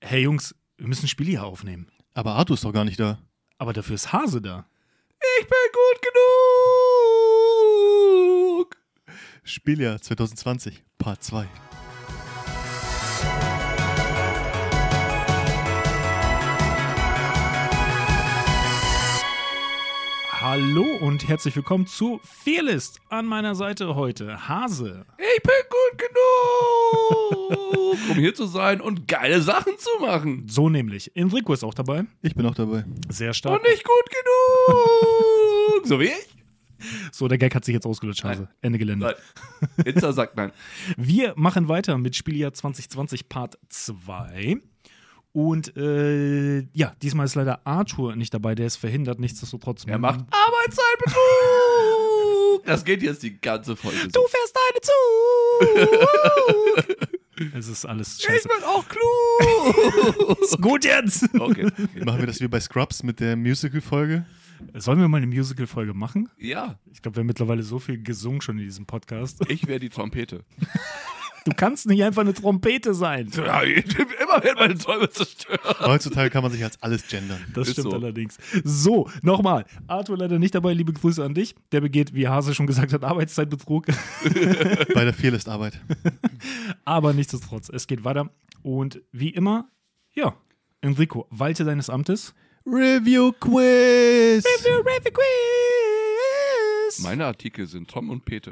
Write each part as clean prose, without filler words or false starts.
Hey Jungs, wir müssen ein Spiel hier aufnehmen. Aber Arthur ist doch gar nicht da. Aber dafür ist Hase da. Ich bin gut genug. Spieljahr 2020, Part 2. Hallo und herzlich willkommen zu Fearlist. An meiner Seite heute Hase. Ich bin gut genug, um hier zu sein und geile Sachen zu machen. So nämlich. Enrico ist auch dabei. Ich bin auch dabei. Sehr stark. Und nicht gut genug. So wie ich? So, der Gag hat sich jetzt ausgelutscht, Hase. Nein. Ende Gelände. Nein. Insta sagt nein. Wir machen weiter mit Spieljahr 2020 Part 2. Und diesmal ist leider Arthur nicht dabei, der ist verhindert, nichtsdestotrotz. Er macht Arbeitszeitbetrug. Das geht jetzt die ganze Folge so. Du fährst deine Zug! Es ist alles Ich scheiße. bin auch klug. Ist gut jetzt! Okay. Machen wir das wie bei Scrubs mit der Musical-Folge? Sollen wir mal eine Musical-Folge machen? Ja, Ich glaube, wir haben mittlerweile so viel gesungen schon in diesem Podcast. ich wäre die Trompete. Du kannst nicht einfach eine Trompete sein. Ja, immer werden meine Träume zerstört. Heutzutage kann man sich als alles gendern. Das Ist stimmt so. allerdings. So, nochmal. Arthur leider nicht dabei. Liebe Grüße an dich. Der begeht, wie Hase schon gesagt hat, Arbeitszeitbetrug. Bei der Fearlist-Arbeit. Aber nichtsdestotrotz, es geht weiter. Und wie immer, ja, Enrico, walte deines Amtes. Review-Quiz! Meine Artikel sind Tom und Pete.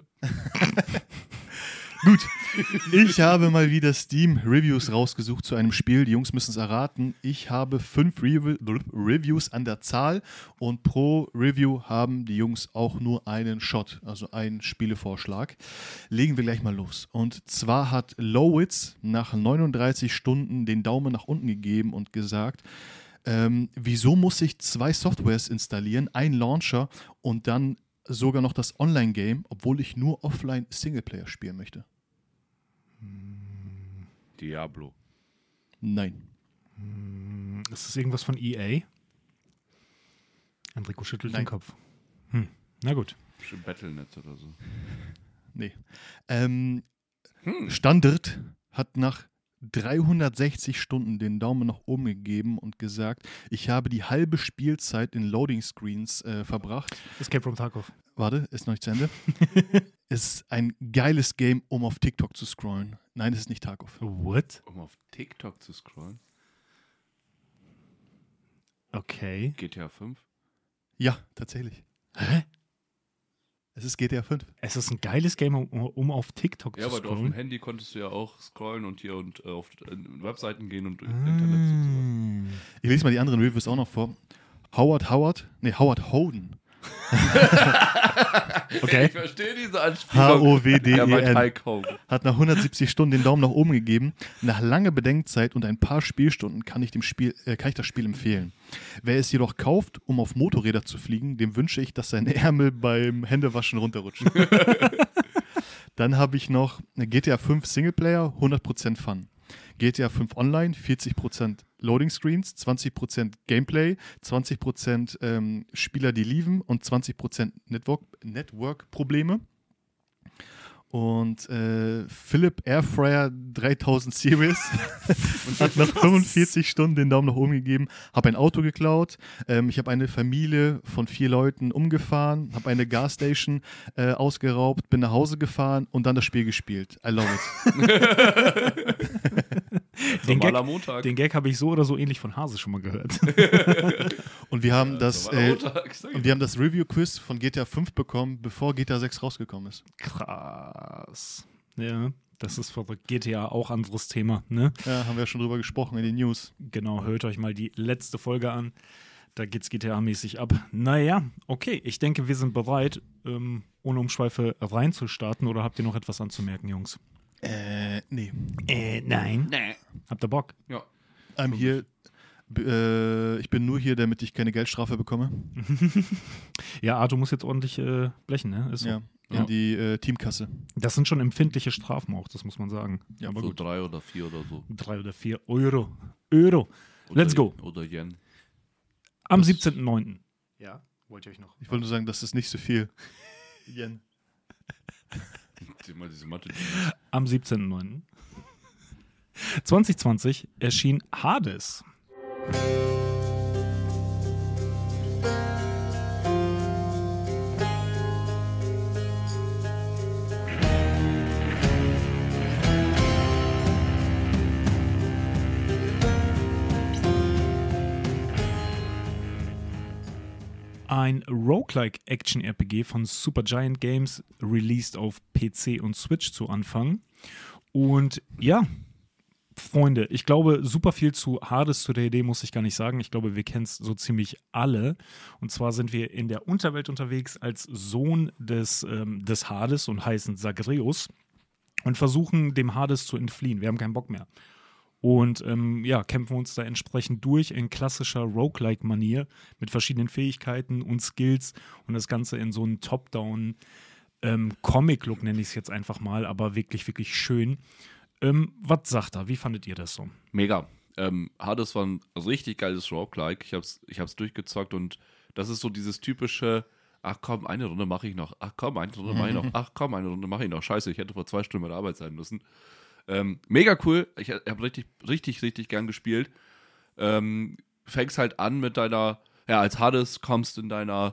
Gut, ich habe mal wieder Steam-Reviews rausgesucht zu einem Spiel. Die Jungs müssen es erraten. Ich habe 5 Reviews an der Zahl und pro Review haben die Jungs auch nur einen Shot, also einen Spielevorschlag. Legen wir gleich mal los. Und zwar hat Lowitz nach 39 Stunden den Daumen nach unten gegeben und gesagt, wieso muss ich 2 Softwares installieren, einen Launcher und dann sogar noch das Online-Game, obwohl ich nur offline Singleplayer spielen möchte? Diablo. Nein. Ist das irgendwas von EA? Enrico schüttelt Nein. den Kopf. Na gut. Bestimmt Battlenet oder so. Nee. Standard hat nach 360 Stunden den Daumen nach oben gegeben und gesagt, ich habe die halbe Spielzeit in Loading Screens verbracht. Escape from Tarkov. Warte, ist noch nicht zu Ende. Es ist ein geiles Game, um auf TikTok zu scrollen. Nein, es ist nicht Tarkov. What? Um auf TikTok zu scrollen. Okay. GTA 5. Ja, tatsächlich. Hä? Es ist GTA 5. Es ist ein geiles Game, um auf TikTok Ja, zu aber du auf dem scrollen. Handy konntest du ja auch scrollen und hier und auf Webseiten gehen und Internet und Ich lese mal die anderen Reviews auch noch vor. Howard Hoden. Okay. Ich verstehe diese Anspielung. Er meint H-O-W-D-E-N. Hulk Hogan. Hat nach 170 Stunden den Daumen nach oben gegeben. Nach langer Bedenkzeit und ein paar Spielstunden kann ich das Spiel empfehlen. Wer es jedoch kauft, um auf Motorräder zu fliegen, dem wünsche ich, dass seine Ärmel beim Händewaschen runterrutschen. Dann habe ich noch GTA 5 Singleplayer, 100% Fun. GTA 5 Online, 40% Loading Screens, 20% Gameplay, 20% Spieler, die lieben und 20% Network-Probleme. Und Philipp Airfryer 3000 Series hat nach 45 Stunden den Daumen nach oben gegeben, habe ein Auto geklaut, ich habe eine Familie von 4 Leuten umgefahren, habe eine Gasstation ausgeraubt, bin nach Hause gefahren und dann das Spiel gespielt. I love it. Normaler Montag. Den Gag habe ich so oder so ähnlich von Hase schon mal gehört. Und wir haben Normaler Montag. und wir haben das Review-Quiz von GTA 5 bekommen, bevor GTA 6 rausgekommen ist. Krass. Ja, das ist verrückt. GTA auch anderes Thema, ne? Ja, haben wir ja schon drüber gesprochen in den News. Genau, hört euch mal die letzte Folge an. Da geht's GTA-mäßig ab. Naja, okay. Ich denke, wir sind bereit, ohne Umschweife reinzustarten. Oder habt ihr noch etwas anzumerken, Jungs? Nee. Nein. Nee. Habt ihr Bock? Ja. I'm here. Ich bin nur hier, damit ich keine Geldstrafe bekomme. Ja, Arthur muss jetzt ordentlich blechen, ne? Ist so. Ja, Ja. in die Teamkasse. Das sind schon empfindliche Strafen auch, das muss man sagen. Ja, Aber so 3 oder 4 oder so. 3 oder 4 Euro. Euro. Let's go. Oder Yen. Am 17.09. Ja, wollte ich euch noch. Ich wollte nur sagen, das ist nicht so viel. Yen. Mal diese Mathe. Am 17.09. 2020 erschien Hades. Ein Roguelike-Action-RPG von Supergiant Games, released auf PC und Switch zu Anfang. Und ja, Freunde, ich glaube, super viel zu Hades, zu der Idee muss ich gar nicht sagen. Ich glaube, wir kennen es so ziemlich alle. Und zwar sind wir in der Unterwelt unterwegs als Sohn des Hades und heißen Zagreus und versuchen, dem Hades zu entfliehen. Wir haben keinen Bock mehr. Und kämpfen uns da entsprechend durch in klassischer Roguelike-Manier mit verschiedenen Fähigkeiten und Skills und das Ganze in so einen Top-Down Comic-Look, nenne ich es jetzt einfach mal, aber wirklich, wirklich schön. Was sagt er? Wie fandet ihr das so? Mega. Hades war ein richtig geiles Roguelike. Ich hab's durchgezockt und das ist so dieses typische, ach komm, eine Runde mache ich noch, ach komm, eine Runde mache ich noch, ach komm, eine Runde mache ich noch. Scheiße, ich hätte vor 2 Stunden bei der Arbeit sein müssen. Mega cool. Ich habe richtig gern gespielt. Fängst halt an mit deiner, ja, als Hades kommst in deiner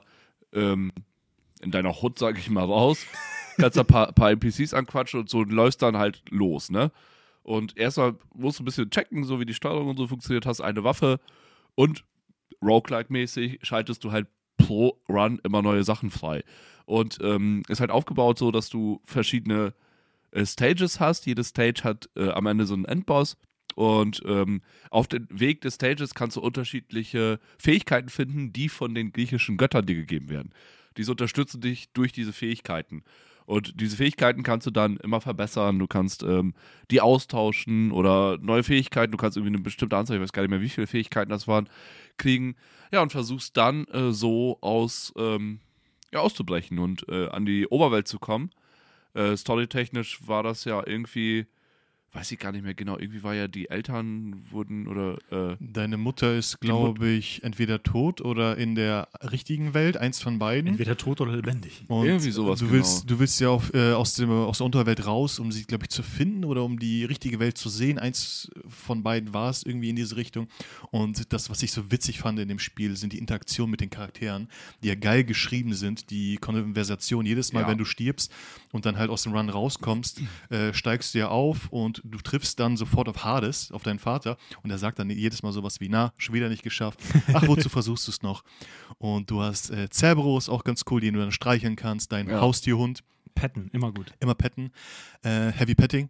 Hut, sag ich mal, raus. Kannst da ein paar NPCs anquatschen und so und läufst dann halt los, ne? Und erstmal musst du ein bisschen checken, so wie die Steuerung und so funktioniert, hast eine Waffe und Roguelike-mäßig schaltest du halt pro Run immer neue Sachen frei. Und ist halt aufgebaut so, dass du verschiedene Stages hast. Jede Stage hat am Ende so einen Endboss und auf dem Weg des Stages kannst du unterschiedliche Fähigkeiten finden, die von den griechischen Göttern dir gegeben werden. Diese unterstützen dich durch diese Fähigkeiten. Und diese Fähigkeiten kannst du dann immer verbessern. Du kannst die austauschen oder neue Fähigkeiten. Du kannst irgendwie eine bestimmte Anzahl, ich weiß gar nicht mehr, wie viele Fähigkeiten das waren, kriegen. Ja, und versuchst dann so auszubrechen und an die Oberwelt zu kommen. Storytechnisch war das ja irgendwie, weiß ich gar nicht mehr genau, irgendwie war ja die Eltern wurden oder Deine Mutter ist, glaube ich, entweder tot oder in der richtigen Welt, eins von beiden. Entweder tot oder lebendig. Und irgendwie sowas, du willst ja aus der Unterwelt raus, um sie, glaube ich, zu finden oder um die richtige Welt zu sehen. Eins von beiden war es irgendwie in diese Richtung. Und das, was ich so witzig fand in dem Spiel, sind die Interaktionen mit den Charakteren, die ja geil geschrieben sind. Die Konversation jedes Mal, Ja. wenn du stirbst und dann halt aus dem Run rauskommst, steigst du ja auf und du triffst dann sofort auf Hades, auf deinen Vater. Und er sagt dann jedes Mal sowas wie, na, schon wieder nicht geschafft. Ach, wozu versuchst du es noch? Und du hast Cerberus, auch ganz cool, den du dann streicheln kannst, dein Haustierhund. Petten, immer gut. Immer petten, Heavy Petting.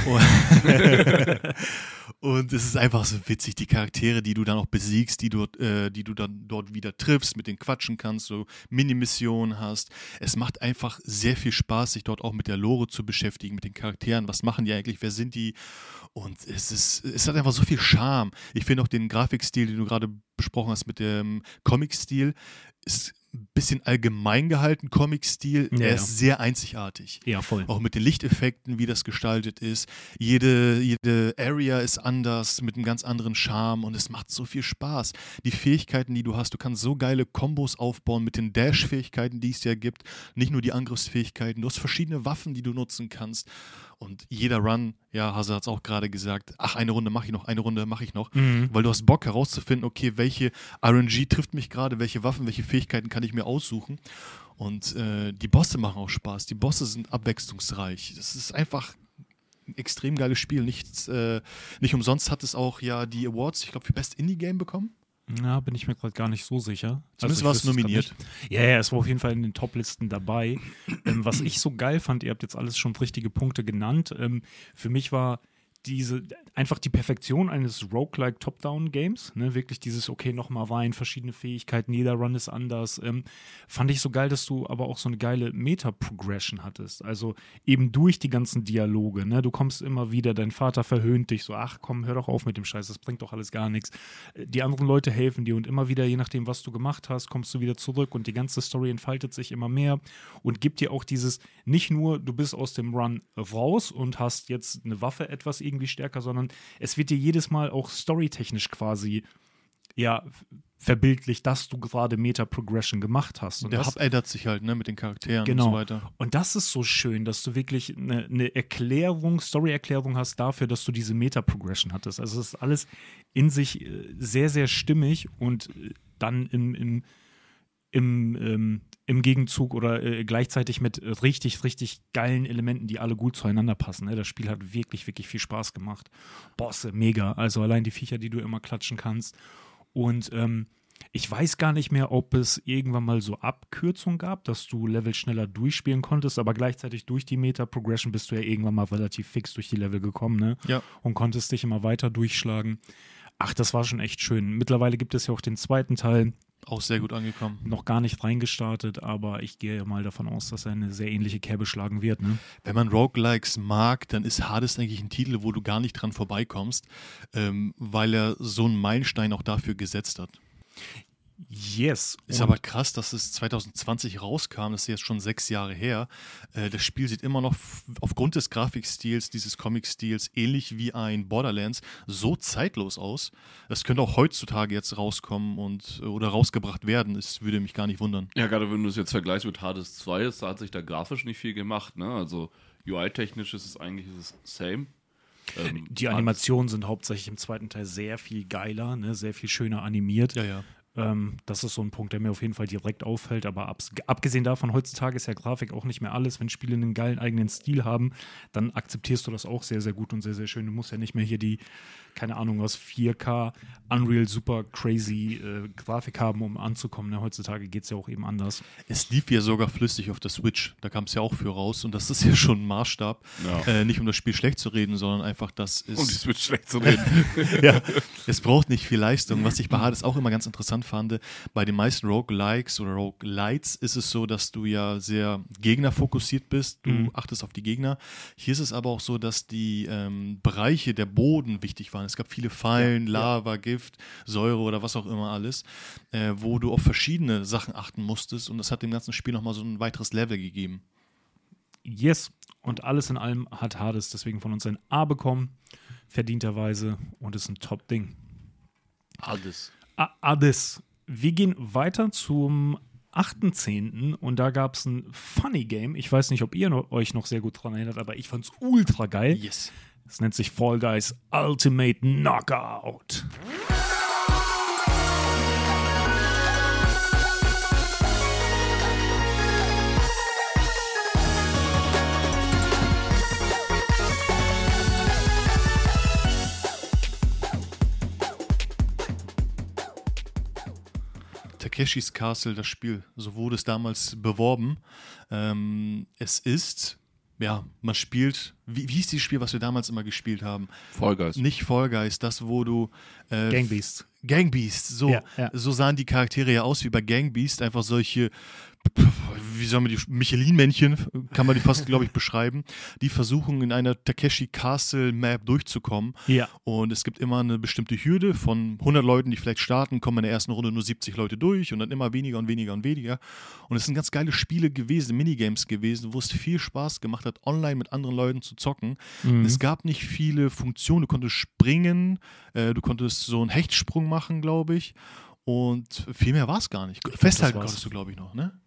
Und es ist einfach so witzig, die Charaktere, die du dann auch besiegst, die du dann dort wieder triffst, mit denen quatschen kannst, so Mini-Missionen hast. Es macht einfach sehr viel Spaß, sich dort auch mit der Lore zu beschäftigen, mit den Charakteren. Was machen die eigentlich? Wer sind die? Und es hat einfach so viel Charme. Ich finde auch den Grafikstil, den du gerade besprochen hast mit dem Comic-Stil, ist ein bisschen allgemein gehalten, Comic-Stil. Ja, Er ist sehr einzigartig. Ja, voll. Auch mit den Lichteffekten, wie das gestaltet ist. Jede Area ist anders, mit einem ganz anderen Charme und es macht so viel Spaß. Die Fähigkeiten, die du hast, du kannst so geile Kombos aufbauen mit den Dash-Fähigkeiten, die es ja gibt. Nicht nur die Angriffsfähigkeiten, du hast verschiedene Waffen, die du nutzen kannst. Und jeder Run, ja, Hase hat es auch gerade gesagt, ach, eine Runde mache ich noch, weil du hast Bock herauszufinden, okay, welche RNG trifft mich gerade, welche Waffen, welche Fähigkeiten kann ich mir aussuchen. Und die Bosse machen auch Spaß, die Bosse sind abwechslungsreich. Das ist einfach ein extrem geiles Spiel. Nicht umsonst hat es auch ja die Awards, ich glaube, für Best Indie-Game bekommen. Ja, bin ich mir gerade gar nicht so sicher. Zumindest ich war es wüsste grad nominiert. nicht. Ja, es war auf jeden Fall in den Top-Listen dabei. Was ich so geil fand, ihr habt jetzt alles schon richtige Punkte genannt. Für mich war einfach die Perfektion eines Roguelike Top-Down-Games, ne? Wirklich dieses, okay, nochmal rein, verschiedene Fähigkeiten, jeder Run ist anders. Fand ich so geil, dass du aber auch so eine geile Meta-Progression hattest. Also eben durch die ganzen Dialoge, ne? Du kommst immer wieder, dein Vater verhöhnt dich so, ach komm, hör doch auf mit dem Scheiß, das bringt doch alles gar nichts. Die anderen Leute helfen dir und immer wieder, je nachdem, was du gemacht hast, kommst du wieder zurück und die ganze Story entfaltet sich immer mehr und gibt dir auch dieses, nicht nur, du bist aus dem Run raus und hast jetzt eine Waffe etwas irgendwie stärker, sondern es wird dir jedes Mal auch storytechnisch quasi ja verbildlicht, dass du gerade Meta-Progression gemacht hast. Und Der das, Hub ändert sich halt, ne, mit den Charakteren genau. und so weiter. Und das ist so schön, dass du wirklich eine Story-Erklärung hast dafür, dass du diese Meta-Progression hattest. Also es ist alles in sich sehr, sehr stimmig und dann im Gegenzug oder gleichzeitig mit richtig, richtig geilen Elementen, die alle gut zueinander passen. Ne? Das Spiel hat wirklich, wirklich viel Spaß gemacht. Bosse, mega. Also allein die Viecher, die du immer klatschen kannst. Und ich weiß gar nicht mehr, ob es irgendwann mal so Abkürzungen gab, dass du Level schneller durchspielen konntest, aber gleichzeitig durch die Meta-Progression bist du ja irgendwann mal relativ fix durch die Level gekommen, ne? Ja. Und konntest dich immer weiter durchschlagen. Ach, das war schon echt schön. Mittlerweile gibt es ja auch den zweiten Teil. Auch sehr gut angekommen. Noch gar nicht reingestartet, aber ich gehe mal davon aus, dass er eine sehr ähnliche Kerbe schlagen wird. Ne? Wenn man Roguelikes mag, dann ist Hades eigentlich ein Titel, wo du gar nicht dran vorbeikommst, weil er so einen Meilenstein auch dafür gesetzt hat. Yes. Ist aber krass, dass es 2020 rauskam, das ist jetzt schon 6 Jahre her. Das Spiel sieht immer noch aufgrund des Grafikstils, dieses Comic-Stils, ähnlich wie ein Borderlands, so zeitlos aus. Das könnte auch heutzutage jetzt rauskommen oder rausgebracht werden. Es würde mich gar nicht wundern. Ja, gerade wenn du es jetzt vergleichst mit Hades 2, da hat sich da grafisch nicht viel gemacht. Ne? Also UI-technisch ist es eigentlich same. Die Animationen sind hauptsächlich im zweiten Teil sehr viel geiler, ne? Sehr viel schöner animiert. Ja, ja. Das ist so ein Punkt, der mir auf jeden Fall direkt auffällt. Aber abgesehen davon, heutzutage ist ja Grafik auch nicht mehr alles. Wenn Spiele einen geilen eigenen Stil haben, dann akzeptierst du das auch sehr, sehr gut und sehr, sehr schön. Du musst ja nicht mehr hier die, keine Ahnung was, 4K, Unreal, super crazy Grafik haben, um anzukommen. Ne? Heutzutage geht es ja auch eben anders. Es lief ja sogar flüssig auf der Switch. Da kam es ja auch für raus. Und das ist ja schon ein Maßstab. Ja. Nicht um das Spiel schlecht zu reden, sondern einfach, dass es... Um die Switch schlecht zu reden. Ja, es braucht nicht viel Leistung. Was ich bei Hades auch immer ganz interessant fand, bei den meisten Roguelikes oder Roguelites ist es so, dass du ja sehr gegnerfokussiert bist. Du achtest auf die Gegner. Hier ist es aber auch so, dass die Bereiche, der Boden wichtig waren. Es gab viele Fallen, Lava, Gift, Säure oder was auch immer alles, wo du auf verschiedene Sachen achten musstest. Und das hat dem ganzen Spiel nochmal so ein weiteres Level gegeben. Yes. Und alles in allem hat Hades deswegen von uns ein A bekommen, verdienterweise. Und ist ein Top-Ding. Hades. Hades. Wir gehen weiter zum 8.10. und da gab es ein Funny Game. Ich weiß nicht, ob ihr euch noch sehr gut dran erinnert, aber ich fand es ultra geil. Yes. Es nennt sich Fall Guys Ultimate Knockout. Takeshis Castle, das Spiel, so wurde es damals beworben. Es ist, ja, man spielt, wie hieß dieses Spiel, was wir damals immer gespielt haben? Fall Guys. Nicht Fall Guys, das, wo du... Gang Beasts. Gang Beasts, so. Ja, ja. So sahen die Charaktere ja aus wie bei Gang Beasts, einfach solche, wie soll man die, Michelin-Männchen, kann man die fast, glaube ich, beschreiben. Die versuchen in einer Takeshi Castle Map durchzukommen. Ja. Und es gibt immer eine bestimmte Hürde von 100 Leuten, die vielleicht starten, kommen in der ersten Runde nur 70 Leute durch und dann immer weniger und weniger und weniger. Und es sind ganz geile Spiele gewesen, Minigames gewesen, wo es viel Spaß gemacht hat, online mit anderen Leuten zu zocken. Es gab nicht viele Funktionen, du konntest springen, du konntest so einen Hechtsprung machen, glaube ich. Und viel mehr war es gar nicht. Festhalten konntest du, glaube ich, noch, ne?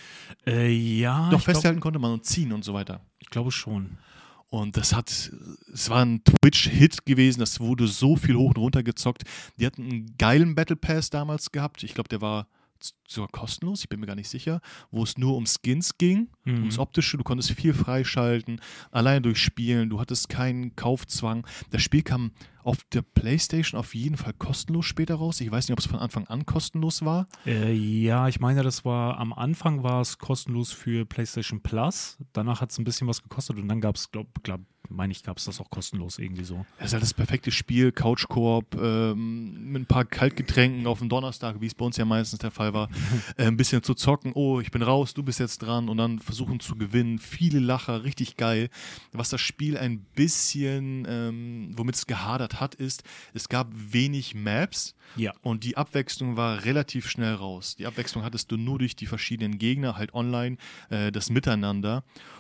Ja. Doch, festhalten konnte man und ziehen und so weiter. Ich glaube schon. Und es war ein Twitch-Hit gewesen, das wurde so viel hoch und runter gezockt. Die hatten einen geilen Battle Pass damals gehabt. Ich glaube, der war sogar kostenlos, ich bin mir gar nicht sicher, wo es nur um Skins ging, ums Optische. Du konntest viel freischalten, alleine durch Spielen, du hattest keinen Kaufzwang. Das Spiel kam auf der PlayStation auf jeden Fall kostenlos später raus. Ich weiß nicht, ob es von Anfang an kostenlos war. Ja, ich meine, am Anfang war es kostenlos für PlayStation Plus. Danach hat es ein bisschen was gekostet und dann gab es, gab es das auch kostenlos irgendwie so. Das ist halt das perfekte Spiel, Couch-Koop, mit ein paar Kaltgetränken auf dem Donnerstag, wie es bei uns ja meistens der Fall war, ein bisschen zu zocken, oh, ich bin raus, du bist jetzt dran und dann versuchen zu gewinnen, viele Lacher, richtig geil. Was das Spiel ein bisschen, womit es gehadert hat, ist, es gab wenig Maps und die Abwechslung war relativ schnell raus. Die Abwechslung hattest du nur durch die verschiedenen Gegner, halt online, das Miteinander.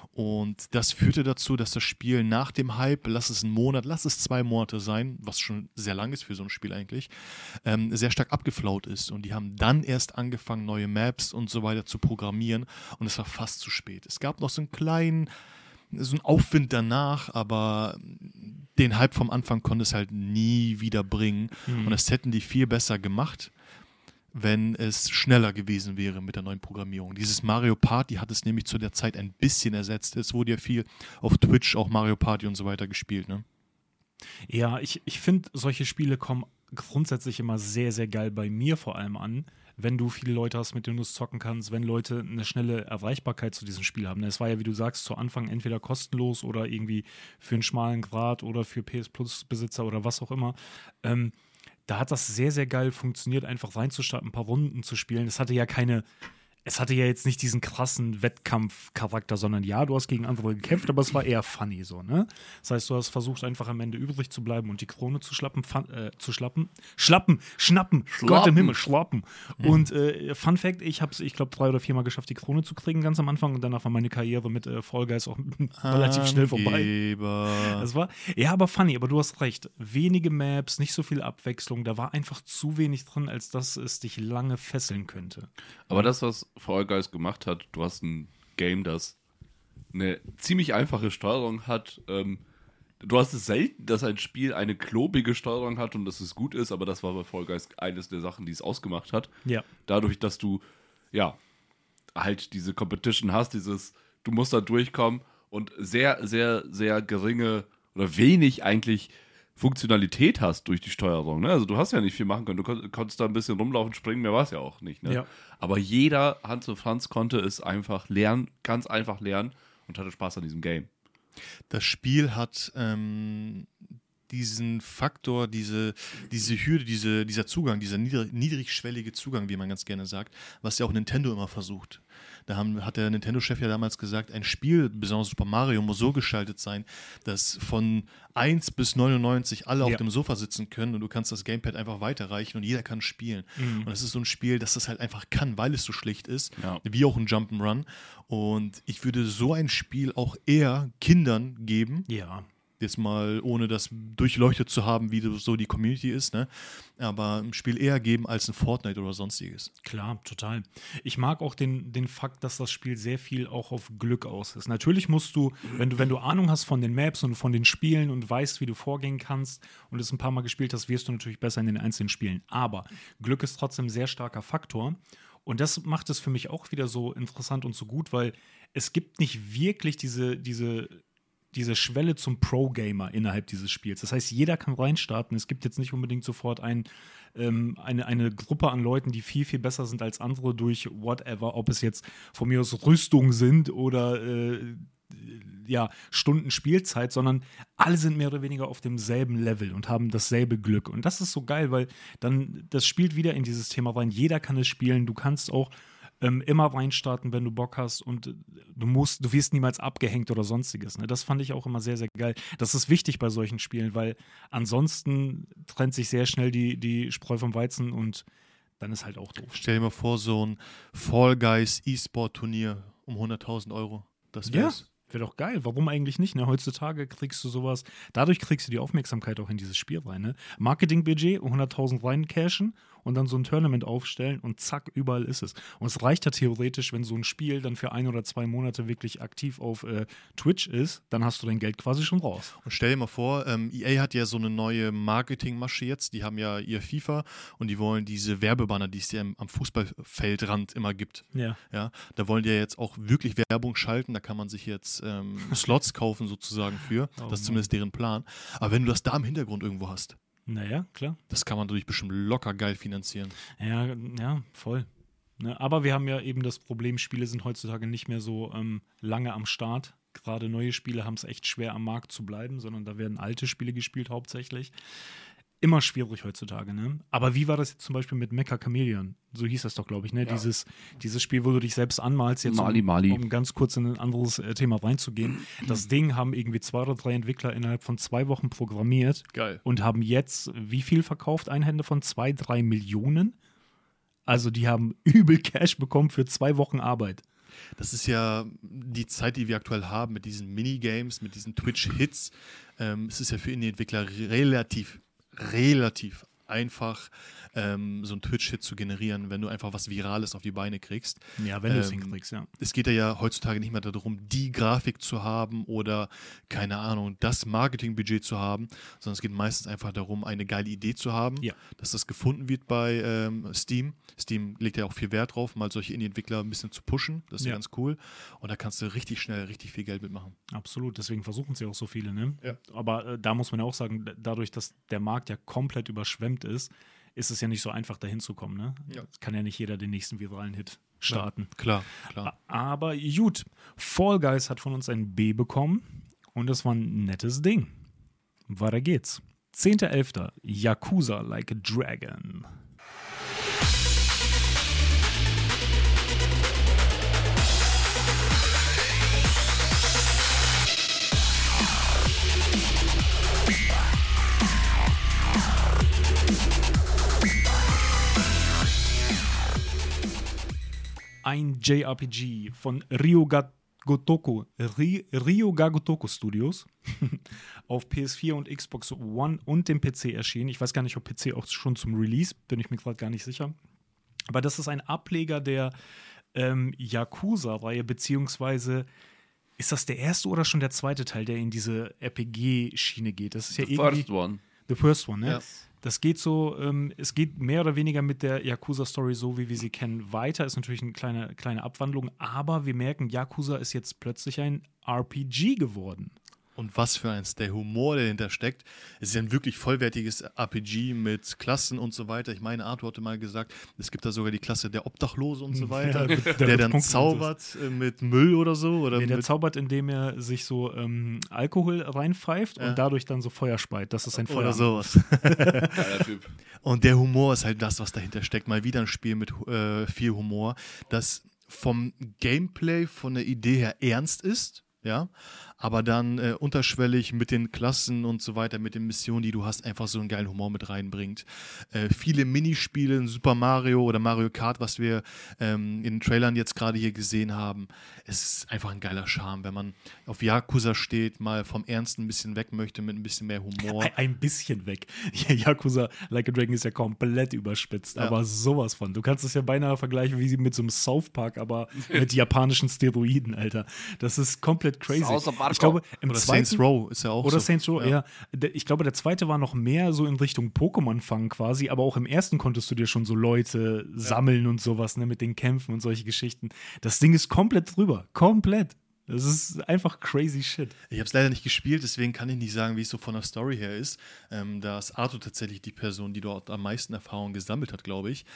Und das führte dazu, dass das Spiel nach dem Hype, lass es einen Monat, lass es 2 Monate sein, was schon sehr lang ist für so ein Spiel eigentlich, sehr stark abgeflaut ist. Und die haben dann erst angefangen, neue Maps und so weiter zu programmieren. Und es war fast zu spät. Es gab noch so einen Aufwind danach, aber den Hype vom Anfang konnte es halt nie wieder bringen. Und das hätten die viel besser gemacht, wenn es schneller gewesen wäre mit der neuen Programmierung. Dieses Mario Party hat es nämlich zu der Zeit ein bisschen ersetzt. Es wurde ja viel auf Twitch auch Mario Party und so weiter gespielt, ne? Ja, ich finde, solche Spiele kommen grundsätzlich immer sehr, sehr geil bei mir vor allem an, wenn du viele Leute hast, mit denen du es zocken kannst, wenn Leute eine schnelle Erreichbarkeit zu diesem Spiel haben. Es war ja, wie du sagst, zu Anfang entweder kostenlos oder irgendwie für einen schmalen Grat oder für PS Plus Besitzer oder was auch immer. Da hat das sehr, sehr geil funktioniert, einfach reinzustarten, ein paar Runden zu spielen. Es hatte ja jetzt nicht diesen krassen Wettkampfcharakter, sondern ja, du hast gegen andere gekämpft, aber es war eher funny so, ne? Das heißt, du hast versucht, einfach am Ende übrig zu bleiben und die Krone zu schnappen. Gott im Himmel, schlappen. Und Fun Fact, ich glaube 3 oder 4 Mal geschafft, die Krone zu kriegen ganz am Anfang und danach war meine Karriere mit Fall Guys auch relativ schnell vorbei. Das war, ja, aber funny, aber du hast recht. Wenige Maps, nicht so viel Abwechslung, da war einfach zu wenig drin, als dass es dich lange fesseln könnte. Aber das, was Fall Guys gemacht hat, du hast ein Game, das eine ziemlich einfache Steuerung hat. Du hast es selten, dass ein Spiel eine klobige Steuerung hat und dass es gut ist, aber das war bei Fall Guys eines der Sachen, die es ausgemacht hat. Ja. Dadurch, dass du, ja, halt diese Competition hast, du musst da durchkommen und sehr, sehr, sehr geringe oder wenig eigentlich Funktionalität hast durch die Steuerung. Ne? Also du hast ja nicht viel machen können. Du konntest da ein bisschen rumlaufen, springen, mehr war es ja auch nicht. Ne? Ja. Aber jeder Hans und Franz konnte es einfach lernen, ganz einfach lernen und hatte Spaß an diesem Game. Das Spiel hat diesen Faktor, diese Hürde, dieser Zugang, dieser niedrigschwellige Zugang, wie man ganz gerne sagt, was ja auch Nintendo immer versucht. Hat der Nintendo-Chef ja damals gesagt, ein Spiel, besonders Super Mario, muss so gestaltet sein, dass von 1 bis 99 alle auf dem Sofa sitzen können und du kannst das Gamepad einfach weiterreichen und jeder kann spielen. Und das ist so ein Spiel, das das halt einfach kann, weil es so schlicht ist, wie auch ein Jump'n'Run. Und ich würde so ein Spiel auch eher Kindern geben. Ja. Jetzt mal, ohne das durchleuchtet zu haben, wie so die Community ist, ne? Aber ein Spiel eher geben als ein Fortnite oder sonstiges. Klar, total. Ich mag auch den Fakt, dass das Spiel sehr viel auch auf Glück aus ist. Natürlich musst du, wenn du Ahnung hast von den Maps und von den Spielen und weißt, wie du vorgehen kannst und es ein paar Mal gespielt hast, wirst du natürlich besser in den einzelnen Spielen. Aber Glück ist trotzdem ein sehr starker Faktor. Und das macht es für mich auch wieder so interessant und so gut, weil es gibt nicht wirklich diese Schwelle zum Pro-Gamer innerhalb dieses Spiels. Das heißt, jeder kann reinstarten. Es gibt jetzt nicht unbedingt sofort eine Gruppe an Leuten, die viel, viel besser sind als andere durch whatever, ob es jetzt von mir aus Rüstung sind oder Stunden Spielzeit, sondern alle sind mehr oder weniger auf demselben Level und haben dasselbe Glück. Und das ist so geil, weil dann, das spielt wieder in dieses Thema rein. Jeder kann es spielen. Du kannst auch immer reinstarten, wenn du Bock hast und du wirst niemals abgehängt oder sonstiges. Ne? Das fand ich auch immer sehr, sehr geil. Das ist wichtig bei solchen Spielen, weil ansonsten trennt sich sehr schnell die Spreu vom Weizen und dann ist halt auch doof. Stell dir mal vor, so ein Fall Guys E-Sport-Turnier um 100.000 Euro. Das wär's. Ja. Wäre doch geil. Warum eigentlich nicht? Ne? Heutzutage kriegst du sowas, dadurch kriegst du die Aufmerksamkeit auch in dieses Spiel rein. Ne? Marketingbudget, 100.000 rein cashen und dann so ein Tournament aufstellen und zack, überall ist es. Und es reicht ja theoretisch, wenn so ein Spiel dann für 1 oder 2 Monate wirklich aktiv auf Twitch ist, dann hast du dein Geld quasi schon raus. Und stell dir mal vor, EA hat ja so eine neue Marketingmasche jetzt, die haben ja ihr FIFA und die wollen diese Werbebanner, die es ja am Fußballfeldrand immer gibt. Ja. Ja, da wollen die ja jetzt auch wirklich Werbung schalten, da kann man sich jetzt Slots kaufen sozusagen für, das ist zumindest deren Plan. Aber wenn du das da im Hintergrund irgendwo hast, naja, klar. das kann man natürlich bestimmt locker geil finanzieren. Ja, voll. Ne, aber wir haben ja eben das Problem, Spiele sind heutzutage nicht mehr so lange am Start. Gerade neue Spiele haben es echt schwer am Markt zu bleiben, sondern da werden alte Spiele gespielt hauptsächlich. Immer schwierig heutzutage, ne? Aber wie war das jetzt zum Beispiel mit Mecha Chameleon? So hieß das doch, glaube ich, ne? Ja. Dieses Spiel, wo du dich selbst anmalst, jetzt um ganz kurz in ein anderes Thema reinzugehen. Das Ding haben irgendwie 2 oder 3 Entwickler innerhalb von 2 Wochen programmiert. Geil. Und haben jetzt wie viel verkauft? Einhände von 2-3 Millionen? Also die haben übel Cash bekommen für 2 Wochen Arbeit. Das ist ja die Zeit, die wir aktuell haben mit diesen Minigames, mit diesen Twitch-Hits. Es ist ja für Indie-Entwickler relativ einfach, so einen Twitch-Hit zu generieren, wenn du einfach was Virales auf die Beine kriegst. Ja, wenn du es hinkriegst, ja. Es geht ja heutzutage nicht mehr darum, die Grafik zu haben oder, keine Ahnung, das Marketingbudget zu haben, sondern es geht meistens einfach darum, eine geile Idee zu haben, dass das gefunden wird bei Steam. Steam legt ja auch viel Wert drauf, mal solche Indie-Entwickler ein bisschen zu pushen. Das ist ja ganz cool. Und da kannst du richtig schnell richtig viel Geld mitmachen. Absolut, deswegen versuchen es ja auch so viele, ne? Ja. Aber da muss man ja auch sagen, dadurch, dass der Markt ja komplett überschwemmt ist es ja nicht so einfach, dahin zu kommen, ne? Ja. Kann ja nicht jeder den nächsten viralen Hit starten. Klar. Aber gut, Fall Guys hat von uns ein B bekommen und das war ein nettes Ding. Weiter geht's. 10.11. Yakuza Like a Dragon. Ein JRPG von Ryoga Gotoku Studios auf PS4 und Xbox One und dem PC erschienen. Ich weiß gar nicht, ob PC auch schon zum Release, bin ich mir gerade gar nicht sicher. Aber das ist ein Ableger der Yakuza-Reihe, beziehungsweise ist das der erste oder schon der zweite Teil, der in diese RPG-Schiene geht? Das ist ja The First One, ne? Yes. Das geht so, es geht mehr oder weniger mit der Yakuza-Story so, wie wir sie kennen, weiter. Ist natürlich eine kleine Abwandlung, aber wir merken, Yakuza ist jetzt plötzlich ein RPG geworden. Und was für eins, der Humor, der dahinter steckt. Es ist ja ein wirklich vollwertiges RPG mit Klassen und so weiter. Ich meine, Arthur hatte mal gesagt, es gibt da sogar die Klasse der Obdachlose und so weiter, der dann zaubert mit Müll oder so. Oder der zaubert, indem er sich so Alkohol reinpfeift und dadurch dann so Feuer speit. Das ist ein Feuer. Oder sowas. Geiler Typ. Und der Humor ist halt das, was dahinter steckt. Mal wieder ein Spiel mit viel Humor, das vom Gameplay, von der Idee her ernst ist. Ja, aber dann unterschwellig mit den Klassen und so weiter, mit den Missionen, die du hast, einfach so einen geilen Humor mit reinbringt. Viele Minispiele in Super Mario oder Mario Kart, was wir in den Trailern jetzt gerade hier gesehen haben. Es ist einfach ein geiler Charme, wenn man auf Yakuza steht, mal vom Ernsten ein bisschen weg möchte, mit ein bisschen mehr Humor. Ein bisschen weg. Yakuza Like a Dragon ist ja komplett überspitzt, aber sowas von. Du kannst es ja beinahe vergleichen wie mit so einem South Park, aber mit japanischen Steroiden, Alter. Das ist komplett crazy. Ich glaube, im oder zweiten, Saints Row ist ja auch oder so. Saints Row, ja. Ich glaube, der zweite war noch mehr so in Richtung Pokémon-Fang quasi, aber auch im ersten konntest du dir schon so Leute sammeln und sowas, ne, mit den Kämpfen und solche Geschichten. Das Ding ist komplett drüber. Komplett. Das ist einfach crazy shit. Ich habe es leider nicht gespielt, deswegen kann ich nicht sagen, wie es so von der Story her ist. Da ist Arthur tatsächlich die Person, die dort am meisten Erfahrung gesammelt hat, glaube ich.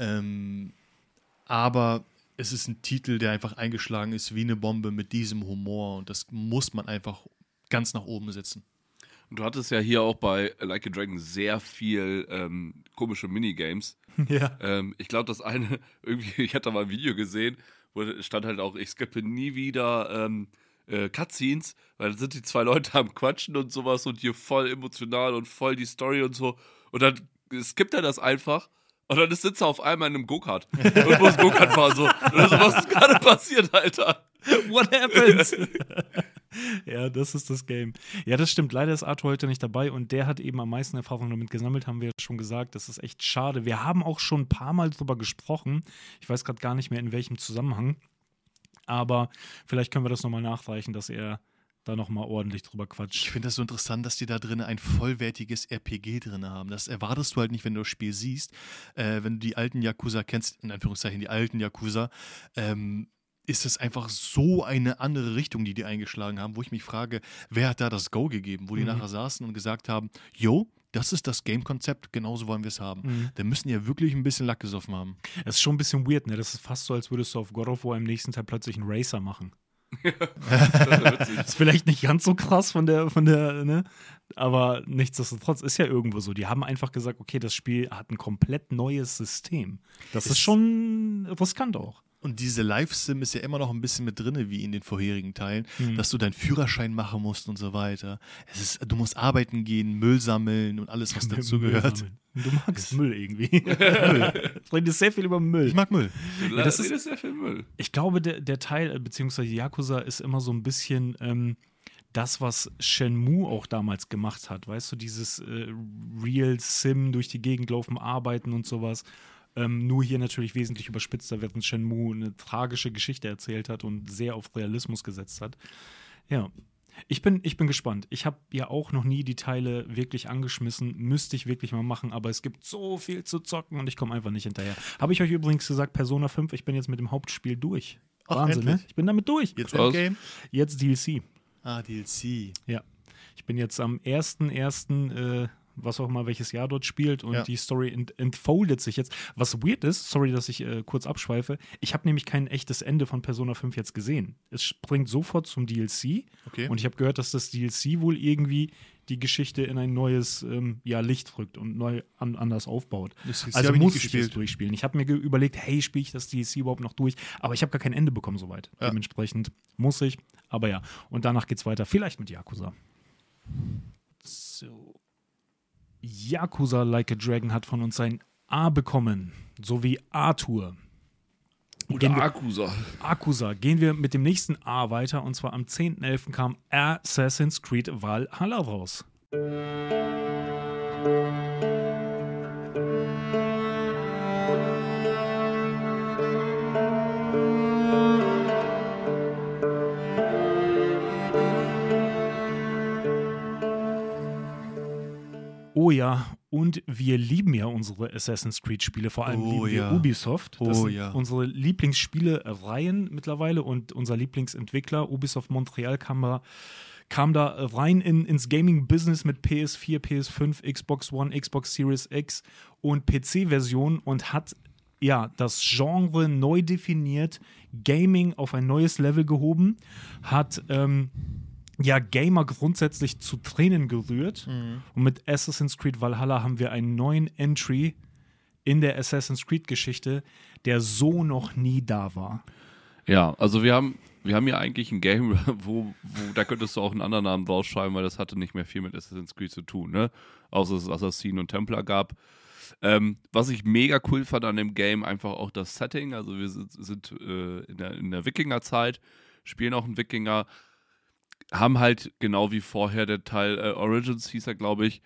Aber es ist ein Titel, der einfach eingeschlagen ist wie eine Bombe mit diesem Humor und das muss man einfach ganz nach oben setzen. Und du hattest ja hier auch bei Like a Dragon sehr viel komische Minigames. Ja. Ich glaube, das eine, irgendwie, ich hatte mal ein Video gesehen, wo stand halt auch, ich skippe nie wieder Cutscenes, weil dann sind die zwei Leute am Quatschen und sowas und hier voll emotional und voll die Story und so. Und dann skippt er das einfach. Und dann sitzt er auf einmal in einem Go-Kart. Und muss Go-Kart fahren. So. Und so, was ist gerade passiert, Alter? What happens? Ja, das ist das Game. Ja, das stimmt. Leider ist Arthur heute nicht dabei und der hat eben am meisten Erfahrung damit gesammelt, haben wir jetzt schon gesagt. Das ist echt schade. Wir haben auch schon ein paar Mal drüber gesprochen. Ich weiß gerade gar nicht mehr, in welchem Zusammenhang. Aber vielleicht können wir das nochmal nachreichen, dass er da nochmal ordentlich drüber quatscht. Ich finde das so interessant, dass die da drin ein vollwertiges RPG drin haben. Das erwartest du halt nicht, wenn du das Spiel siehst. Wenn du die alten Yakuza kennst, in Anführungszeichen die alten Yakuza, ist es einfach so eine andere Richtung, die eingeschlagen haben, wo ich mich frage, wer hat da das Go gegeben? Wo die nachher saßen und gesagt haben, yo, das ist das Game-Konzept, genauso wollen wir es haben. Da müssen die ja wirklich ein bisschen Lack gesoffen haben. Das ist schon ein bisschen weird, ne? Das ist fast so, als würdest du auf God of War im nächsten Teil plötzlich einen Racer machen. Das ist vielleicht nicht ganz so krass von der, ne? Aber nichtsdestotrotz ist ja irgendwo so. Die haben einfach gesagt, okay, das Spiel hat ein komplett neues System. Das ist schon riskant auch. Und diese Live-Sim ist ja immer noch ein bisschen mit drin, wie in den vorherigen Teilen, dass du deinen Führerschein machen musst und so weiter. Du musst arbeiten gehen, Müll sammeln und alles, was dazugehört. Du magst Müll irgendwie. Müll. Ich rede sehr viel über Müll. Ich mag Müll. Ja, das ist sehr viel Müll. Ich glaube, der Teil, beziehungsweise Yakuza, ist immer so ein bisschen das, was Shenmue auch damals gemacht hat. Weißt du, dieses Real Sim durch die Gegend laufen, arbeiten und sowas. Nur hier natürlich wesentlich überspitzter, während Shenmue eine tragische Geschichte erzählt hat und sehr auf Realismus gesetzt hat. Ja, ich bin gespannt. Ich habe ja auch noch nie die Teile wirklich angeschmissen. Müsste ich wirklich mal machen, aber es gibt so viel zu zocken und ich komme einfach nicht hinterher. Habe ich euch übrigens gesagt, Persona 5, ich bin jetzt mit dem Hauptspiel durch. Ach, Wahnsinn, endlich. ne? Ich bin damit durch. Jetzt Endgame? Jetzt DLC. Ah, DLC. Ja. Ich bin jetzt am 1.1., was auch immer, welches Jahr dort spielt und die Story entfoldet sich jetzt. Was weird ist, sorry, dass ich kurz abschweife, ich habe nämlich kein echtes Ende von Persona 5 jetzt gesehen. Es springt sofort zum DLC und ich habe gehört, dass das DLC wohl irgendwie die Geschichte in ein neues Licht rückt und neu anders aufbaut. Also muss ich es durchspielen. Ich habe mir überlegt, hey, spiele ich das DLC überhaupt noch durch? Aber ich habe gar kein Ende bekommen soweit. Ja. Dementsprechend muss ich, aber ja. Und danach geht's weiter, vielleicht mit Yakuza. So. Yakuza Like a Dragon hat von uns ein A bekommen, sowie Arthur. Oder Akusa. Akusa. Gehen wir mit dem nächsten A weiter, und zwar am 10.11. kam Assassin's Creed Valhalla raus. Oh ja, und wir lieben ja unsere Assassin's Creed-Spiele, vor allem lieben wir Ubisoft. Das sind unsere Lieblingsspiele-Reihen mittlerweile und unser Lieblingsentwickler Ubisoft Montreal kam da rein ins Gaming-Business mit PS4, PS5, Xbox One, Xbox Series X und PC-Version und hat das Genre neu definiert, Gaming auf ein neues Level gehoben, hat Gamer grundsätzlich zu Tränen gerührt. Und mit Assassin's Creed Valhalla haben wir einen neuen Entry in der Assassin's Creed-Geschichte, der so noch nie da war. Ja, also wir haben ja eigentlich ein Game, wo da könntest du auch einen anderen Namen draufschreiben, weil das hatte nicht mehr viel mit Assassin's Creed zu tun, ne? Außer dass es Assassin und Templar gab. Was ich mega cool fand an dem Game, einfach auch das Setting. Also wir sind in der Wikingerzeit, spielen auch einen Wikinger, haben halt genau wie vorher der Teil Origins hieß er, glaube ich,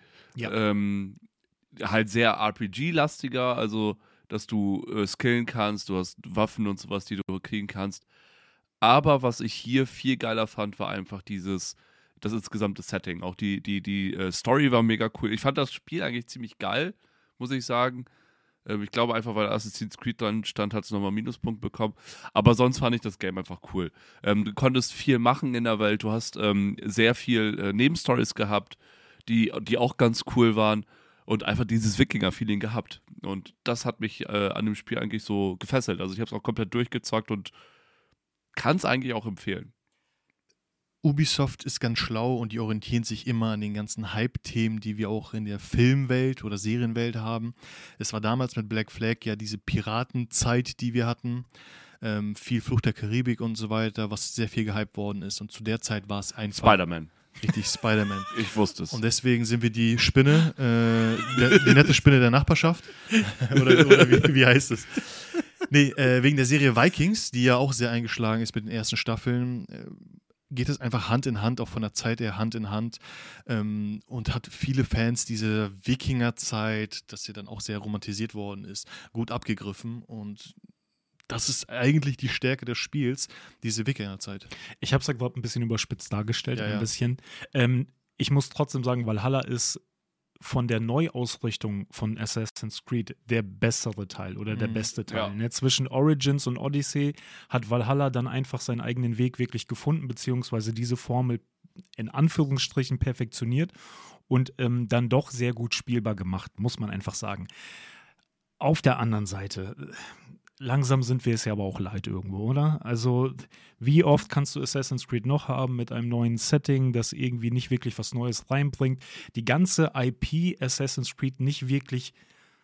halt sehr RPG-lastiger, also dass du skillen kannst, du hast Waffen und sowas, die du kriegen kannst. Aber was ich hier viel geiler fand, war einfach das insgesamte Setting. Auch die Story war mega cool. Ich fand das Spiel eigentlich ziemlich geil, muss ich sagen. Ich glaube einfach, weil Assassin's Creed dran stand, hat es nochmal einen Minuspunkt bekommen. Aber sonst fand ich das Game einfach cool. Du konntest viel machen in der Welt. Du hast sehr viel Nebenstories gehabt, die auch ganz cool waren. Und einfach dieses Wikinger-Feeling gehabt. Und das hat mich an dem Spiel eigentlich so gefesselt. Also ich habe es auch komplett durchgezockt und kann es eigentlich auch empfehlen. Ubisoft ist ganz schlau und die orientieren sich immer an den ganzen Hype-Themen, die wir auch in der Filmwelt oder Serienwelt haben. Es war damals mit Black Flag ja diese Piratenzeit, die wir hatten. Viel Flucht der Karibik und so weiter, was sehr viel gehypt worden ist. Und zu der Zeit war es einfach... Spider-Man. Richtig, Spider-Man. Ich wusste es. Und deswegen sind wir die Spinne, die nette Spinne der Nachbarschaft. oder wie heißt es? Nee, wegen der Serie Vikings, die ja auch sehr eingeschlagen ist mit den ersten Staffeln, geht es einfach Hand in Hand, auch von der Zeit her Hand in Hand, und hat viele Fans diese Wikingerzeit, dass sie dann auch sehr romantisiert worden ist, gut abgegriffen, und das ist eigentlich die Stärke des Spiels, diese Wikingerzeit. Ich habe es ja gerade ein bisschen überspitzt dargestellt, Ja. ein bisschen. Ich muss trotzdem sagen, Valhalla ist von der Neuausrichtung von Assassin's Creed der bessere Teil oder der beste Teil. Ja. Ne? Zwischen Origins und Odyssey hat Valhalla dann einfach seinen eigenen Weg wirklich gefunden, beziehungsweise diese Formel in Anführungsstrichen perfektioniert und dann doch sehr gut spielbar gemacht, muss man einfach sagen. Auf der anderen Seite, langsam sind wir es ja aber auch leid irgendwo, oder? Also wie oft kannst du Assassin's Creed noch haben mit einem neuen Setting, das irgendwie nicht wirklich was Neues reinbringt, die ganze IP Assassin's Creed nicht wirklich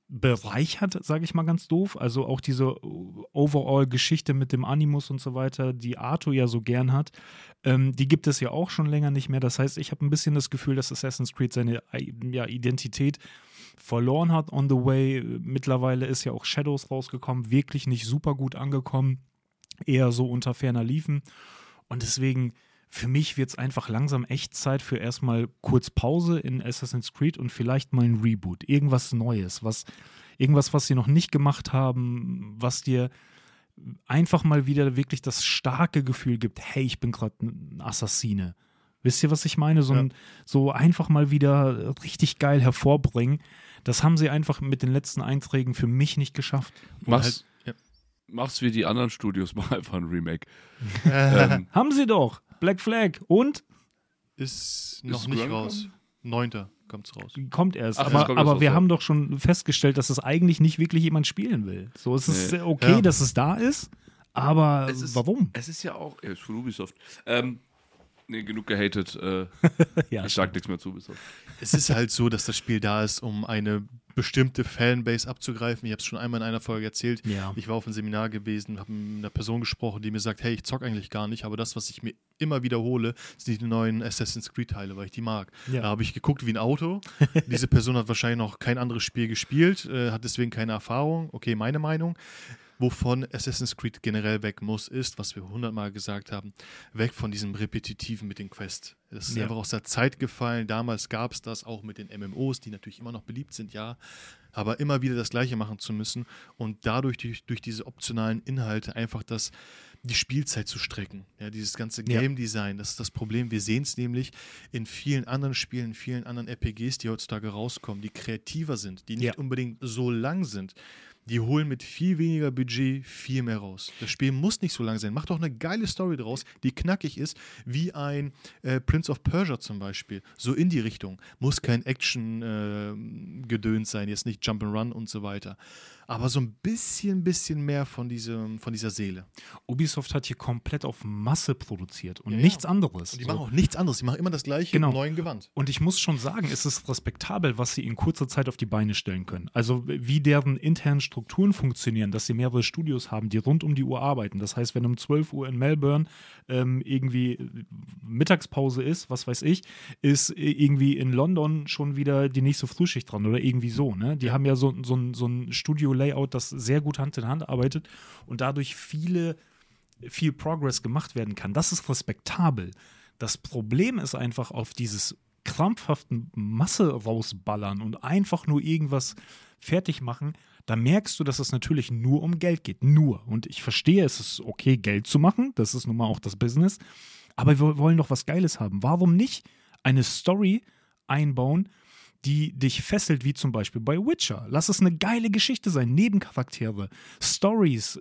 bereichert, sage ich mal ganz doof. Also auch diese Overall-Geschichte mit dem Animus und so weiter, die Arto ja so gern hat, die gibt es ja auch schon länger nicht mehr. Das heißt, ich habe ein bisschen das Gefühl, dass Assassin's Creed seine Identität verloren hat on the way. Mittlerweile ist ja auch Shadows rausgekommen, wirklich nicht super gut angekommen, eher so unter ferner Liefen. Und deswegen, für mich wird es einfach langsam echt Zeit für erstmal kurz Pause in Assassin's Creed und vielleicht mal ein Reboot. Irgendwas Neues, irgendwas, was sie noch nicht gemacht haben, was dir einfach mal wieder wirklich das starke Gefühl gibt, hey, ich bin gerade ein Assassine. Wisst ihr, was ich meine? So einfach mal wieder richtig geil hervorbringen. Das haben sie einfach mit den letzten Einträgen für mich nicht geschafft. Mach's wie die anderen Studios, mach einfach ein Remake. Haben sie doch. Black Flag und? Ist noch nicht raus. 9. kommt's raus. Kommt erst. Ach, aber wir haben doch schon festgestellt, dass es eigentlich nicht wirklich jemand spielen will. So, es ist okay, dass es da ist, aber warum? Es ist ja auch, ist von Ubisoft. Genug gehatet. Ich sag nichts mehr zu Ubisoft. Es ist halt so, dass das Spiel da ist, um eine bestimmte Fanbase abzugreifen. Ich habe es schon einmal in einer Folge erzählt. Ja. Ich war auf einem Seminar gewesen, habe mit einer Person gesprochen, die mir sagt, hey, ich zock eigentlich gar nicht, aber das, was ich mir immer wiederhole, sind die neuen Assassin's Creed-Teile, weil ich die mag. Ja. Da habe ich geguckt wie ein Auto. Diese Person hat wahrscheinlich noch kein anderes Spiel gespielt, hat deswegen keine Erfahrung. Okay, meine Meinung. Wovon Assassin's Creed generell weg muss, ist, was wir 100-mal gesagt haben, weg von diesem Repetitiven mit den Quests. Das ist einfach aus der Zeit gefallen. Damals gab es das auch mit den MMOs, die natürlich immer noch beliebt sind, ja. Aber immer wieder das Gleiche machen zu müssen und dadurch durch diese optionalen Inhalte einfach die Spielzeit zu strecken. Ja, dieses ganze Game Design, das ist das Problem. Wir sehen es nämlich in vielen anderen Spielen, in vielen anderen RPGs, die heutzutage rauskommen, die kreativer sind, die nicht unbedingt so lang sind. Die holen mit viel weniger Budget viel mehr raus. Das Spiel muss nicht so lang sein. Mach doch eine geile Story draus, die knackig ist, wie ein Prince of Persia zum Beispiel. So in die Richtung. Muss kein Action-Gedöns sein, jetzt nicht Jump'n'Run und so weiter. Aber so ein bisschen mehr von dieser Seele. Ubisoft hat hier komplett auf Masse produziert und nichts anderes. Und die machen auch nichts anderes. Die machen immer das Gleiche im neuen Gewand. Und ich muss schon sagen, es ist respektabel, was sie in kurzer Zeit auf die Beine stellen können. Also wie deren internen Strukturen funktionieren, dass sie mehrere Studios haben, die rund um die Uhr arbeiten. Das heißt, wenn um 12 Uhr in Melbourne irgendwie Mittagspause ist, was weiß ich, ist irgendwie in London schon wieder die nächste Frühschicht dran oder irgendwie so. Ne? Die haben ja so ein Studio-Layout, das sehr gut Hand in Hand arbeitet und dadurch viel Progress gemacht werden kann. Das ist respektabel. Das Problem ist einfach auf dieses krampfhaften Masse rausballern und einfach nur irgendwas fertig machen, da merkst du, dass es natürlich nur um Geld geht. Nur. Und ich verstehe, es ist okay, Geld zu machen. Das ist nun mal auch das Business. Aber wir wollen doch was Geiles haben. Warum nicht eine Story einbauen, die dich fesselt, wie zum Beispiel bei Witcher? Lass es eine geile Geschichte sein. Nebencharaktere, Stories,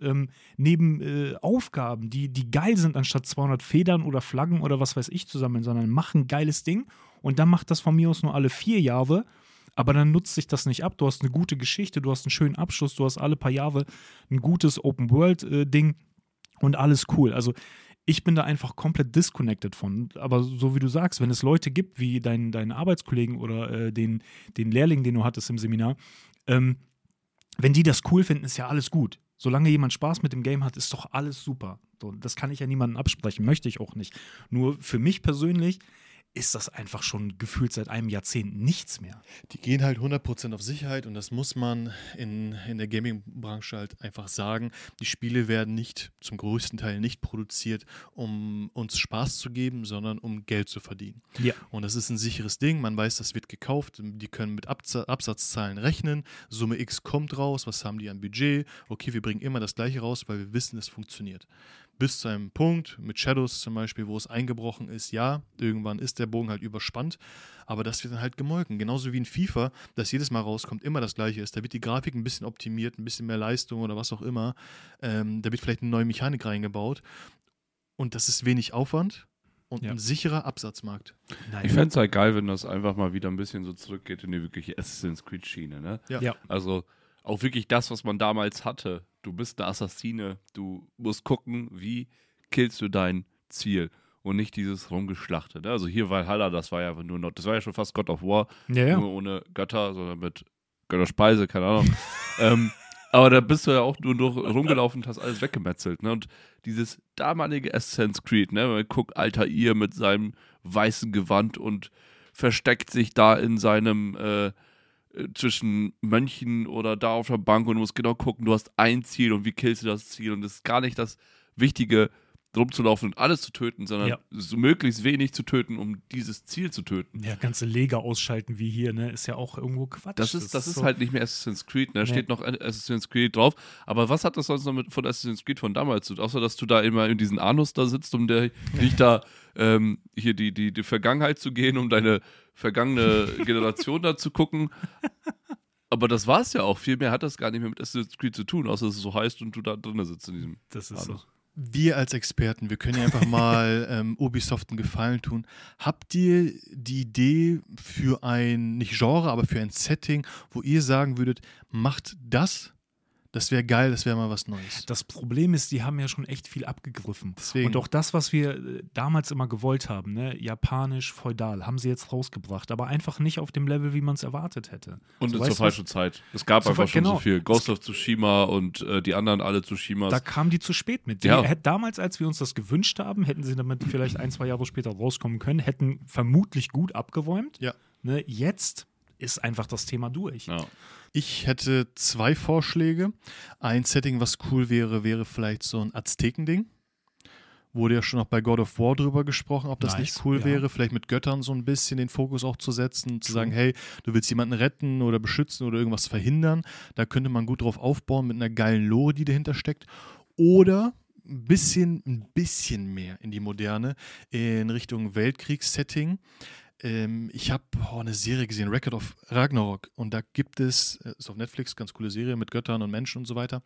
neben Aufgaben, die geil sind, anstatt 200 Federn oder Flaggen oder was weiß ich zu sammeln, sondern mach ein geiles Ding und dann macht das von mir aus nur alle 4 Jahre. Aber dann nutzt sich das nicht ab. Du hast eine gute Geschichte, du hast einen schönen Abschluss, du hast alle paar Jahre ein gutes Open-World-Ding und alles cool. Also ich bin da einfach komplett disconnected von. Aber so wie du sagst, wenn es Leute gibt, wie deinen Arbeitskollegen oder den Lehrling, den du hattest im Seminar, wenn die das cool finden, ist ja alles gut. Solange jemand Spaß mit dem Game hat, ist doch alles super. So, das kann ich ja niemandem absprechen, möchte ich auch nicht. Nur für mich persönlich ist das einfach schon gefühlt seit einem Jahrzehnt nichts mehr. Die gehen halt 100% auf Sicherheit und das muss man in der Gaming-Branche halt einfach sagen. Die Spiele werden zum größten Teil nicht produziert, um uns Spaß zu geben, sondern um Geld zu verdienen. Ja. Und das ist ein sicheres Ding. Man weiß, das wird gekauft. Die können mit Absatzzahlen rechnen. Summe X kommt raus. Was haben die an Budget? Okay, wir bringen immer das Gleiche raus, weil wir wissen, es funktioniert. Bis zu einem Punkt, mit Shadows zum Beispiel, wo es eingebrochen ist, ja, irgendwann ist der Bogen halt überspannt, aber das wird dann halt gemolken. Genauso wie in FIFA, das jedes Mal rauskommt, immer das Gleiche ist. Da wird die Grafik ein bisschen optimiert, ein bisschen mehr Leistung oder was auch immer. Da wird vielleicht eine neue Mechanik reingebaut und das ist wenig Aufwand und ein sicherer Absatzmarkt. Nein. Ich fände es halt geil, wenn das einfach mal wieder ein bisschen so zurückgeht in die wirkliche Assassin's Creed-Schiene, ne? Ja. Also auch wirklich das, was man damals hatte. Du bist eine Assassine, du musst gucken, wie killst du dein Ziel und nicht dieses Rumgeschlachte. Ne? Also hier Valhalla, das war ja nur noch, das war ja schon fast God of War, nur ohne Götter, sondern mit Götter Speise, keine Ahnung. Aber da bist du ja auch nur rumgelaufen und hast alles weggemetzelt. Ne? Und dieses damalige Assassin's Creed, ne? Man guckt Altair mit seinem weißen Gewand und versteckt sich da in seinem zwischen Mönchen oder da auf der Bank und du musst genau gucken, du hast ein Ziel und wie killst du das Ziel und es ist gar nicht das Wichtige, rumzulaufen und alles zu töten, sondern so möglichst wenig zu töten, um dieses Ziel zu töten. Ja, ganze Lager ausschalten wie hier, ne, ist ja auch irgendwo Quatsch. Das ist so halt nicht mehr Assassin's Creed, ne? Steht noch Assassin's Creed drauf. Aber was hat das sonst noch von Assassin's Creed von damals zu tun? Außer, dass du da immer in diesen Anus da sitzt, um dich da hier die Vergangenheit zu gehen, um deine vergangene Generation da zu gucken. Aber das war's ja auch. Viel mehr hat das gar nicht mehr mit Assassin's Creed zu tun, außer dass es so heißt und du da drin sitzt in diesem Das ist Anus. so. Wir als Experten, wir können ja einfach mal Ubisoft einen Gefallen tun. Habt ihr die Idee für ein, nicht Genre, aber für ein Setting, wo ihr sagen würdet, macht das? Das wäre geil, das wäre mal was Neues. Das Problem ist, die haben ja schon echt viel abgegriffen. Deswegen. Und auch das, was wir damals immer gewollt haben, ne, japanisch, feudal, haben sie jetzt rausgebracht, aber einfach nicht auf dem Level, wie man es erwartet hätte. Und Also, zur falschen Zeit. Es gab einfach schon genau. so viel. Ghost of Tsushima und die anderen alle Tsushimas. Da kamen die zu spät mit. Damals, als wir uns das gewünscht haben, hätten sie damit vielleicht 1-2 Jahre später rauskommen können, hätten vermutlich gut abgeräumt. Ja. Ne, jetzt ist einfach das Thema durch. Ja. Ich hätte 2 Vorschläge. Ein Setting, was cool wäre vielleicht so ein Azteken-Ding. Wurde ja schon auch bei God of War drüber gesprochen, ob das nicht cool wäre, vielleicht mit Göttern so ein bisschen den Fokus auch zu setzen, zu sagen, hey, du willst jemanden retten oder beschützen oder irgendwas verhindern. Da könnte man gut drauf aufbauen mit einer geilen Lore, die dahinter steckt. Oder ein bisschen mehr in die Moderne, in Richtung Weltkriegssetting. Ich habe eine Serie gesehen, Record of Ragnarok, und da gibt es, ist auf Netflix, ganz coole Serie mit Göttern und Menschen und so weiter,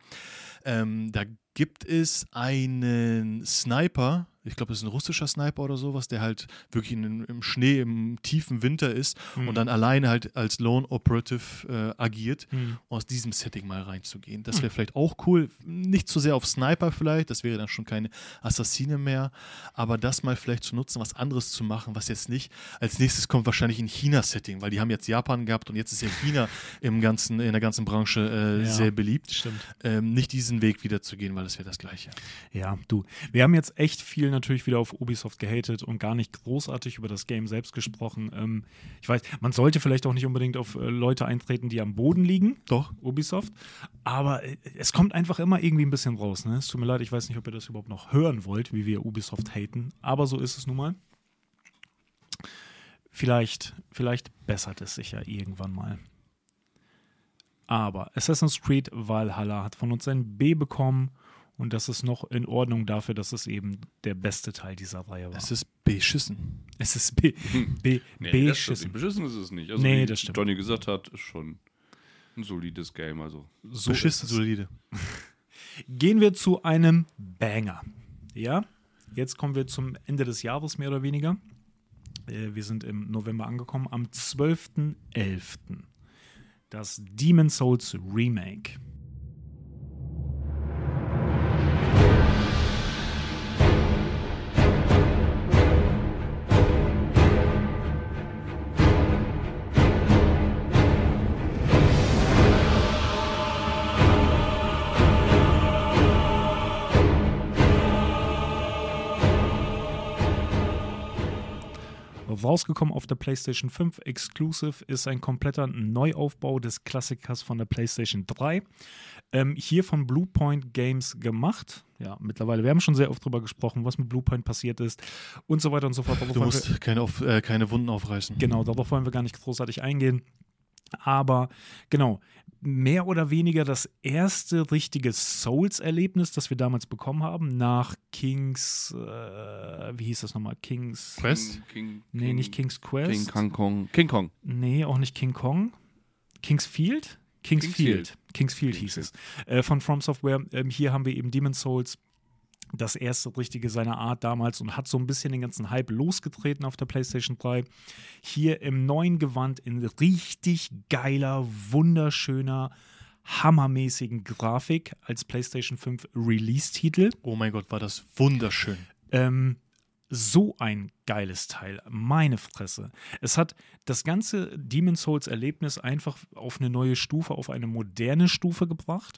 da gibt es einen Sniper, ich glaube, das ist ein russischer Sniper oder sowas, der halt wirklich im Schnee, im tiefen Winter ist und dann alleine halt als Lone Operative agiert, aus diesem Setting mal reinzugehen. Das wäre vielleicht auch cool, nicht zu sehr auf Sniper vielleicht, das wäre dann schon keine Assassine mehr, aber das mal vielleicht zu nutzen, was anderes zu machen, was jetzt nicht, als nächstes kommt wahrscheinlich ein China-Setting, weil die haben jetzt Japan gehabt und jetzt ist ja China in der ganzen Branche sehr beliebt. Stimmt. Nicht diesen Weg wieder zu gehen, weil das wäre das Gleiche. Ja, du, wir haben jetzt echt viel natürlich wieder auf Ubisoft gehatet und gar nicht großartig über das Game selbst gesprochen. Ich weiß, man sollte vielleicht auch nicht unbedingt auf Leute eintreten, die am Boden liegen. Doch. Ubisoft. Aber es kommt einfach immer irgendwie ein bisschen raus. Ne? Es tut mir leid, ich weiß nicht, ob ihr das überhaupt noch hören wollt, wie wir Ubisoft haten. Aber so ist es nun mal. Vielleicht bessert es sich ja irgendwann mal. Aber Assassin's Creed Valhalla hat von uns ein B bekommen und das ist noch in Ordnung dafür, dass es eben der beste Teil dieser Reihe war. Es ist beschissen. Es ist beschissen. Beschissen ist es nicht. Also, Nee, wie das stimmt. Johnny gesagt hat, ist schon ein solides Game. Also. So Beschissen, ist es. solide. Gehen wir zu einem Banger. Ja, jetzt kommen wir zum Ende des Jahres mehr oder weniger. Wir sind im November angekommen, am 12.11. Das Demon's Souls Remake. Rausgekommen auf der PlayStation 5 Exclusive ist ein kompletter Neuaufbau des Klassikers von der PlayStation 3. Hier von Bluepoint Games gemacht. Ja, mittlerweile, wir haben schon sehr oft drüber gesprochen, was mit Bluepoint passiert ist und so weiter und so fort. Du musst keine Wunden aufreißen. Genau, darauf wollen wir gar nicht großartig eingehen. Aber genau, mehr oder weniger das erste richtige Souls-Erlebnis, das wir damals bekommen haben, nach King's, wie hieß das nochmal? King's Quest? Nicht King's Quest. King Kong. Nee, auch nicht King Kong. King's Field? King's Field hieß es. Von From Software. Hier haben wir eben Demon's Souls, das erste richtige seiner Art damals und hat so ein bisschen den ganzen Hype losgetreten auf der PlayStation 3. Hier im neuen Gewand in richtig geiler, wunderschöner, hammermäßigen Grafik als PlayStation 5 Release-Titel. Oh mein Gott, war das wunderschön. so ein geiles Teil. Meine Fresse. Es hat das ganze Demon's Souls-Erlebnis einfach auf eine neue Stufe, auf eine moderne Stufe gebracht.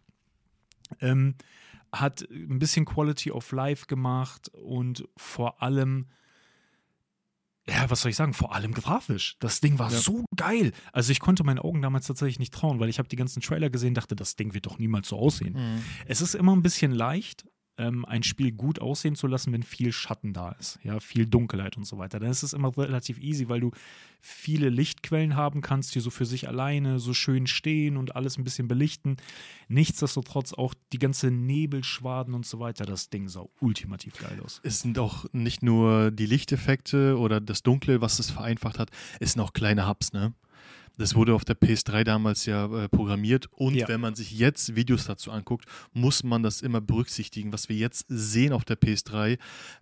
Hat ein bisschen Quality of Life gemacht und vor allem, ja, was soll ich sagen, vor allem grafisch. Das Ding war so geil. Also ich konnte meinen Augen damals tatsächlich nicht trauen, weil ich habe die ganzen Trailer gesehen, dachte, das Ding wird doch niemals so aussehen. Es ist immer ein bisschen leicht, ein Spiel gut aussehen zu lassen, wenn viel Schatten da ist, ja, viel Dunkelheit und so weiter. Dann ist es immer relativ easy, weil du viele Lichtquellen haben kannst, die so für sich alleine so schön stehen und alles ein bisschen belichten. Nichtsdestotrotz auch die ganze Nebelschwaden und so weiter, das Ding sah ultimativ geil aus. Es sind auch nicht nur die Lichteffekte oder das Dunkle, was es vereinfacht hat, es sind auch kleine Hubs, ne? Das wurde auf der PS3 damals ja programmiert und wenn man sich jetzt Videos dazu anguckt, muss man das immer berücksichtigen. Was wir jetzt sehen auf der PS3,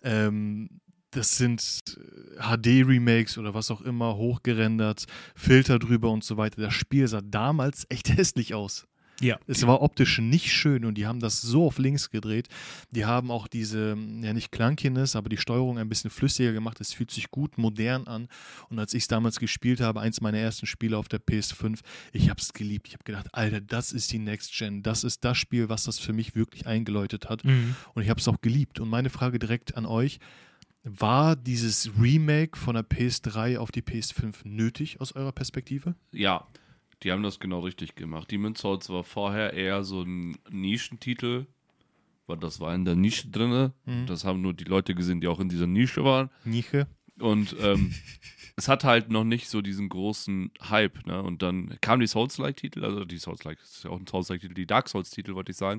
das sind HD-Remakes oder was auch immer, hochgerendert, Filter drüber und so weiter. Das Spiel sah damals echt hässlich aus. Ja. Es war optisch nicht schön und die haben das so auf links gedreht. Die haben auch diese, ja nicht Clunkiness, aber die Steuerung ein bisschen flüssiger gemacht. Es fühlt sich gut, modern an. Und als ich es damals gespielt habe, eins meiner ersten Spiele auf der PS5, ich habe es geliebt. Ich habe gedacht, Alter, das ist die Next Gen. Das ist das Spiel, was das für mich wirklich eingeläutet hat. Und ich habe es auch geliebt. Und meine Frage direkt an euch, war dieses Remake von der PS3 auf die PS5 nötig aus eurer Perspektive? Ja. Die haben das genau richtig gemacht. Demon's Souls war vorher eher so ein Nischentitel, weil das war in der Nische drin. Das haben nur die Leute gesehen, die auch in dieser Nische waren. Nische. Und es hat halt noch nicht so diesen großen Hype. Ne? Und dann kam die Souls-like-Titel, also die Souls-like, das ist ja auch ein Souls-like-Titel, die Dark Souls-Titel, wollte ich sagen.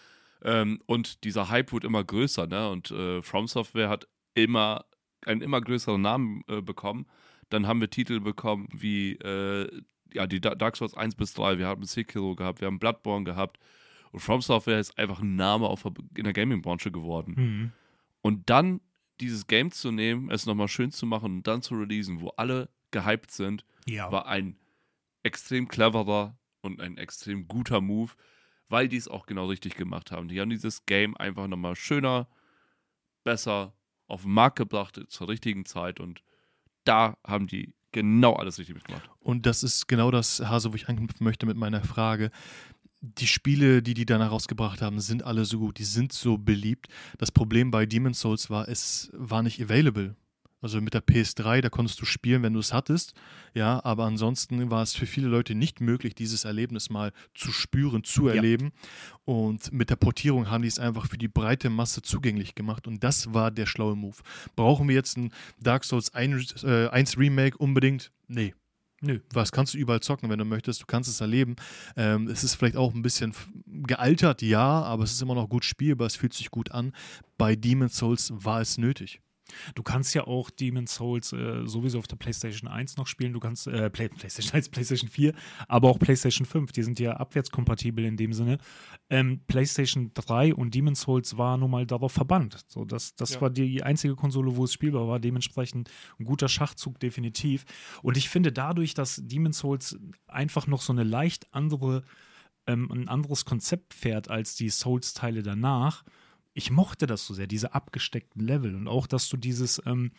Und dieser Hype wurde immer größer. Ne? Und From Software hat einen immer größeren Namen bekommen. Dann haben wir Titel bekommen wie die Dark Souls 1 bis 3, wir haben Sekiro gehabt, wir haben Bloodborne gehabt und From Software ist einfach ein Name in der Gaming-Branche geworden. Und dann dieses Game zu nehmen, es nochmal schön zu machen und dann zu releasen, wo alle gehypt sind, war ein extrem cleverer und ein extrem guter Move, weil die es auch genau richtig gemacht haben. Die haben dieses Game einfach nochmal schöner, besser auf den Markt gebracht zur richtigen Zeit und da haben die genau alles richtig mitgemacht. Und das ist genau das, Hase, wo ich anknüpfen möchte mit meiner Frage. Die Spiele, die danach rausgebracht haben, sind alle so gut, die sind so beliebt. Das Problem bei Demon's Souls war, es war nicht available. Also mit der PS3, da konntest du spielen, wenn du es hattest. Ja, aber ansonsten war es für viele Leute nicht möglich, dieses Erlebnis mal zu spüren, zu erleben. Und mit der Portierung haben die es einfach für die breite Masse zugänglich gemacht. Und das war der schlaue Move. Brauchen wir jetzt ein Dark Souls 1 Remake unbedingt? Nee. Nö, was kannst du überall zocken, wenn du möchtest, du kannst es erleben. Es ist vielleicht auch ein bisschen gealtert, ja, aber es ist immer noch gut spielbar, es fühlt sich gut an. Bei Demon's Souls war es nötig. Du kannst ja auch Demon's Souls sowieso auf der PlayStation 1 noch spielen. Du kannst PlayStation 1, PlayStation 4, aber auch PlayStation 5. Die sind ja abwärtskompatibel in dem Sinne. PlayStation 3 und Demon's Souls war nun mal darauf verbannt. So, das war die einzige Konsole, wo es spielbar war. Dementsprechend ein guter Schachzug definitiv. Und ich finde dadurch, dass Demon's Souls einfach noch so eine leicht andere, ein anderes Konzept fährt als die Souls-Teile danach, ich mochte das so sehr, diese abgesteckten Level und auch, dass du dieses,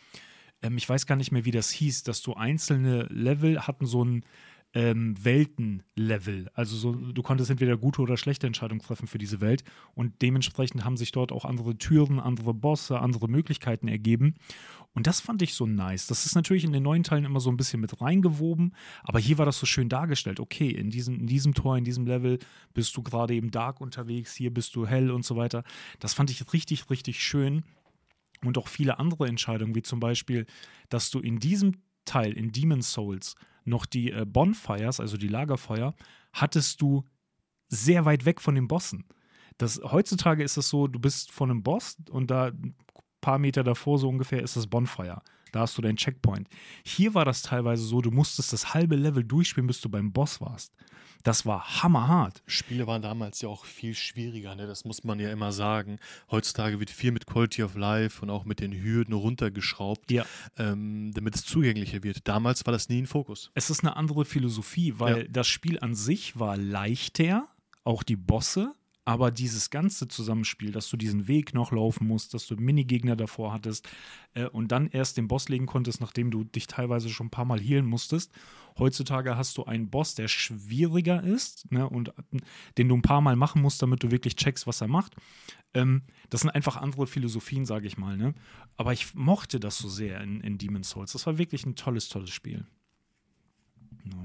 ich weiß gar nicht mehr, wie das hieß, dass du einzelne Level hatten so ein Weltenlevel. Also so, du konntest entweder gute oder schlechte Entscheidungen treffen für diese Welt und dementsprechend haben sich dort auch andere Türen, andere Bosse, andere Möglichkeiten ergeben. Und das fand ich so nice. Das ist natürlich in den neuen Teilen immer so ein bisschen mit reingewoben, aber hier war das so schön dargestellt. Okay, in diesem Tor, in diesem Level bist du gerade eben dark unterwegs, hier bist du hell und so weiter. Das fand ich richtig, richtig schön. Und auch viele andere Entscheidungen, wie zum Beispiel, dass du in diesem Teil, in Demon's Souls, noch die Bonfires, also die Lagerfeuer, hattest du sehr weit weg von den Bossen. Heutzutage ist es so, du bist von einem Boss und da ein paar Meter davor so ungefähr ist das Bonfire. Da hast du deinen Checkpoint. Hier war das teilweise so, du musstest das halbe Level durchspielen, bis du beim Boss warst. Das war hammerhart. Spiele waren damals ja auch viel schwieriger, ne? Das muss man ja immer sagen. Heutzutage wird viel mit Quality of Life und auch mit den Hürden runtergeschraubt, damit es zugänglicher wird. Damals war das nie ein Fokus. Es ist eine andere Philosophie, weil das Spiel an sich war leichter, auch die Bosse, Aber dieses ganze Zusammenspiel, dass du diesen Weg noch laufen musst, dass du Minigegner davor hattest und dann erst den Boss legen konntest, nachdem du dich teilweise schon ein paar Mal healen musstest. Heutzutage hast du einen Boss, der schwieriger ist, ne, und den du ein paar Mal machen musst, damit du wirklich checkst, was er macht. Das sind einfach andere Philosophien, sage ich mal. Ne? Aber ich mochte das so sehr in Demon's Souls. Das war wirklich ein tolles, tolles Spiel. Ja.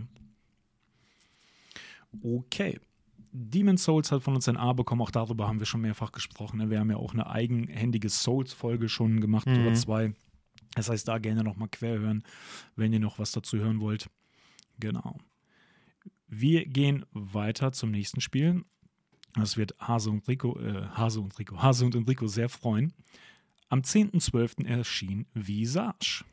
Okay. Demon's Souls hat von uns ein A bekommen, auch darüber haben wir schon mehrfach gesprochen. Ne? Wir haben ja auch eine eigenhändige Souls-Folge schon gemacht oder 2. Das heißt, da gerne nochmal quer hören, wenn ihr noch was dazu hören wollt. Genau. Wir gehen weiter zum nächsten Spiel. Das wird Hase und Enrico sehr freuen. Am 10.12. erschien Visage.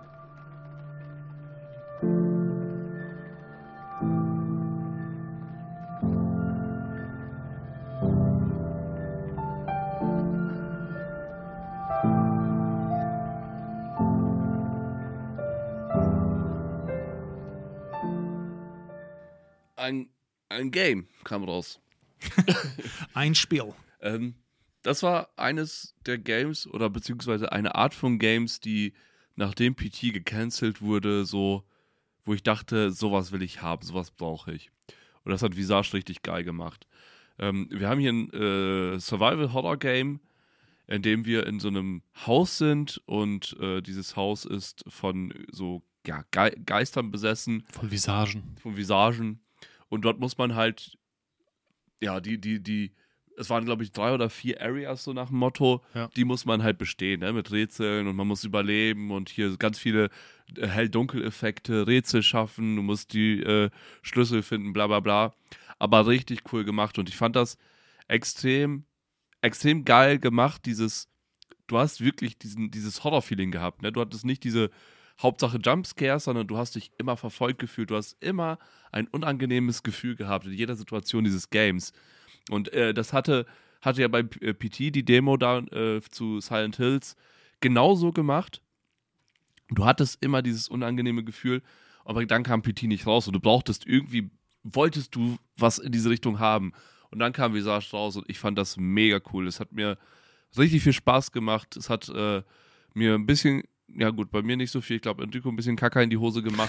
Ein Game kam raus. Ein Spiel. Das war eines der Games oder beziehungsweise eine Art von Games, die nachdem PT gecancelt wurde, so, wo ich dachte, sowas will ich haben, sowas brauche ich. Und das hat Visage richtig geil gemacht. Wir haben hier ein Survival-Horror-Game, in dem wir in so einem Haus sind und dieses Haus ist von so Geistern besessen. Von Visagen. Von Visagen. Und dort muss man halt, ja, es waren, glaube ich, 3 oder 4 Areas, so nach dem Motto, Ja. Die muss man halt bestehen, ne, mit Rätseln und man muss überleben und hier ganz viele Hell-Dunkel-Effekte, Rätsel schaffen, du musst die Schlüssel finden, bla bla bla. Aber richtig cool gemacht und ich fand das extrem, extrem geil gemacht, du hast wirklich dieses Horror-Feeling gehabt, ne, du hattest nicht diese Hauptsache Jumpscares, sondern du hast dich immer verfolgt gefühlt, du hast immer ein unangenehmes Gefühl gehabt in jeder Situation dieses Games. Und das hatte ja bei PT die Demo da zu Silent Hills genauso gemacht. Du hattest immer dieses unangenehme Gefühl, aber dann kam PT nicht raus und du wolltest du was in diese Richtung haben. Und dann kam Visage raus und ich fand das mega cool. Es hat mir richtig viel Spaß gemacht. Es hat mir ein bisschen, ja gut, bei mir nicht so viel, ich glaube, Enrico ein bisschen Kacke in die Hose gemacht.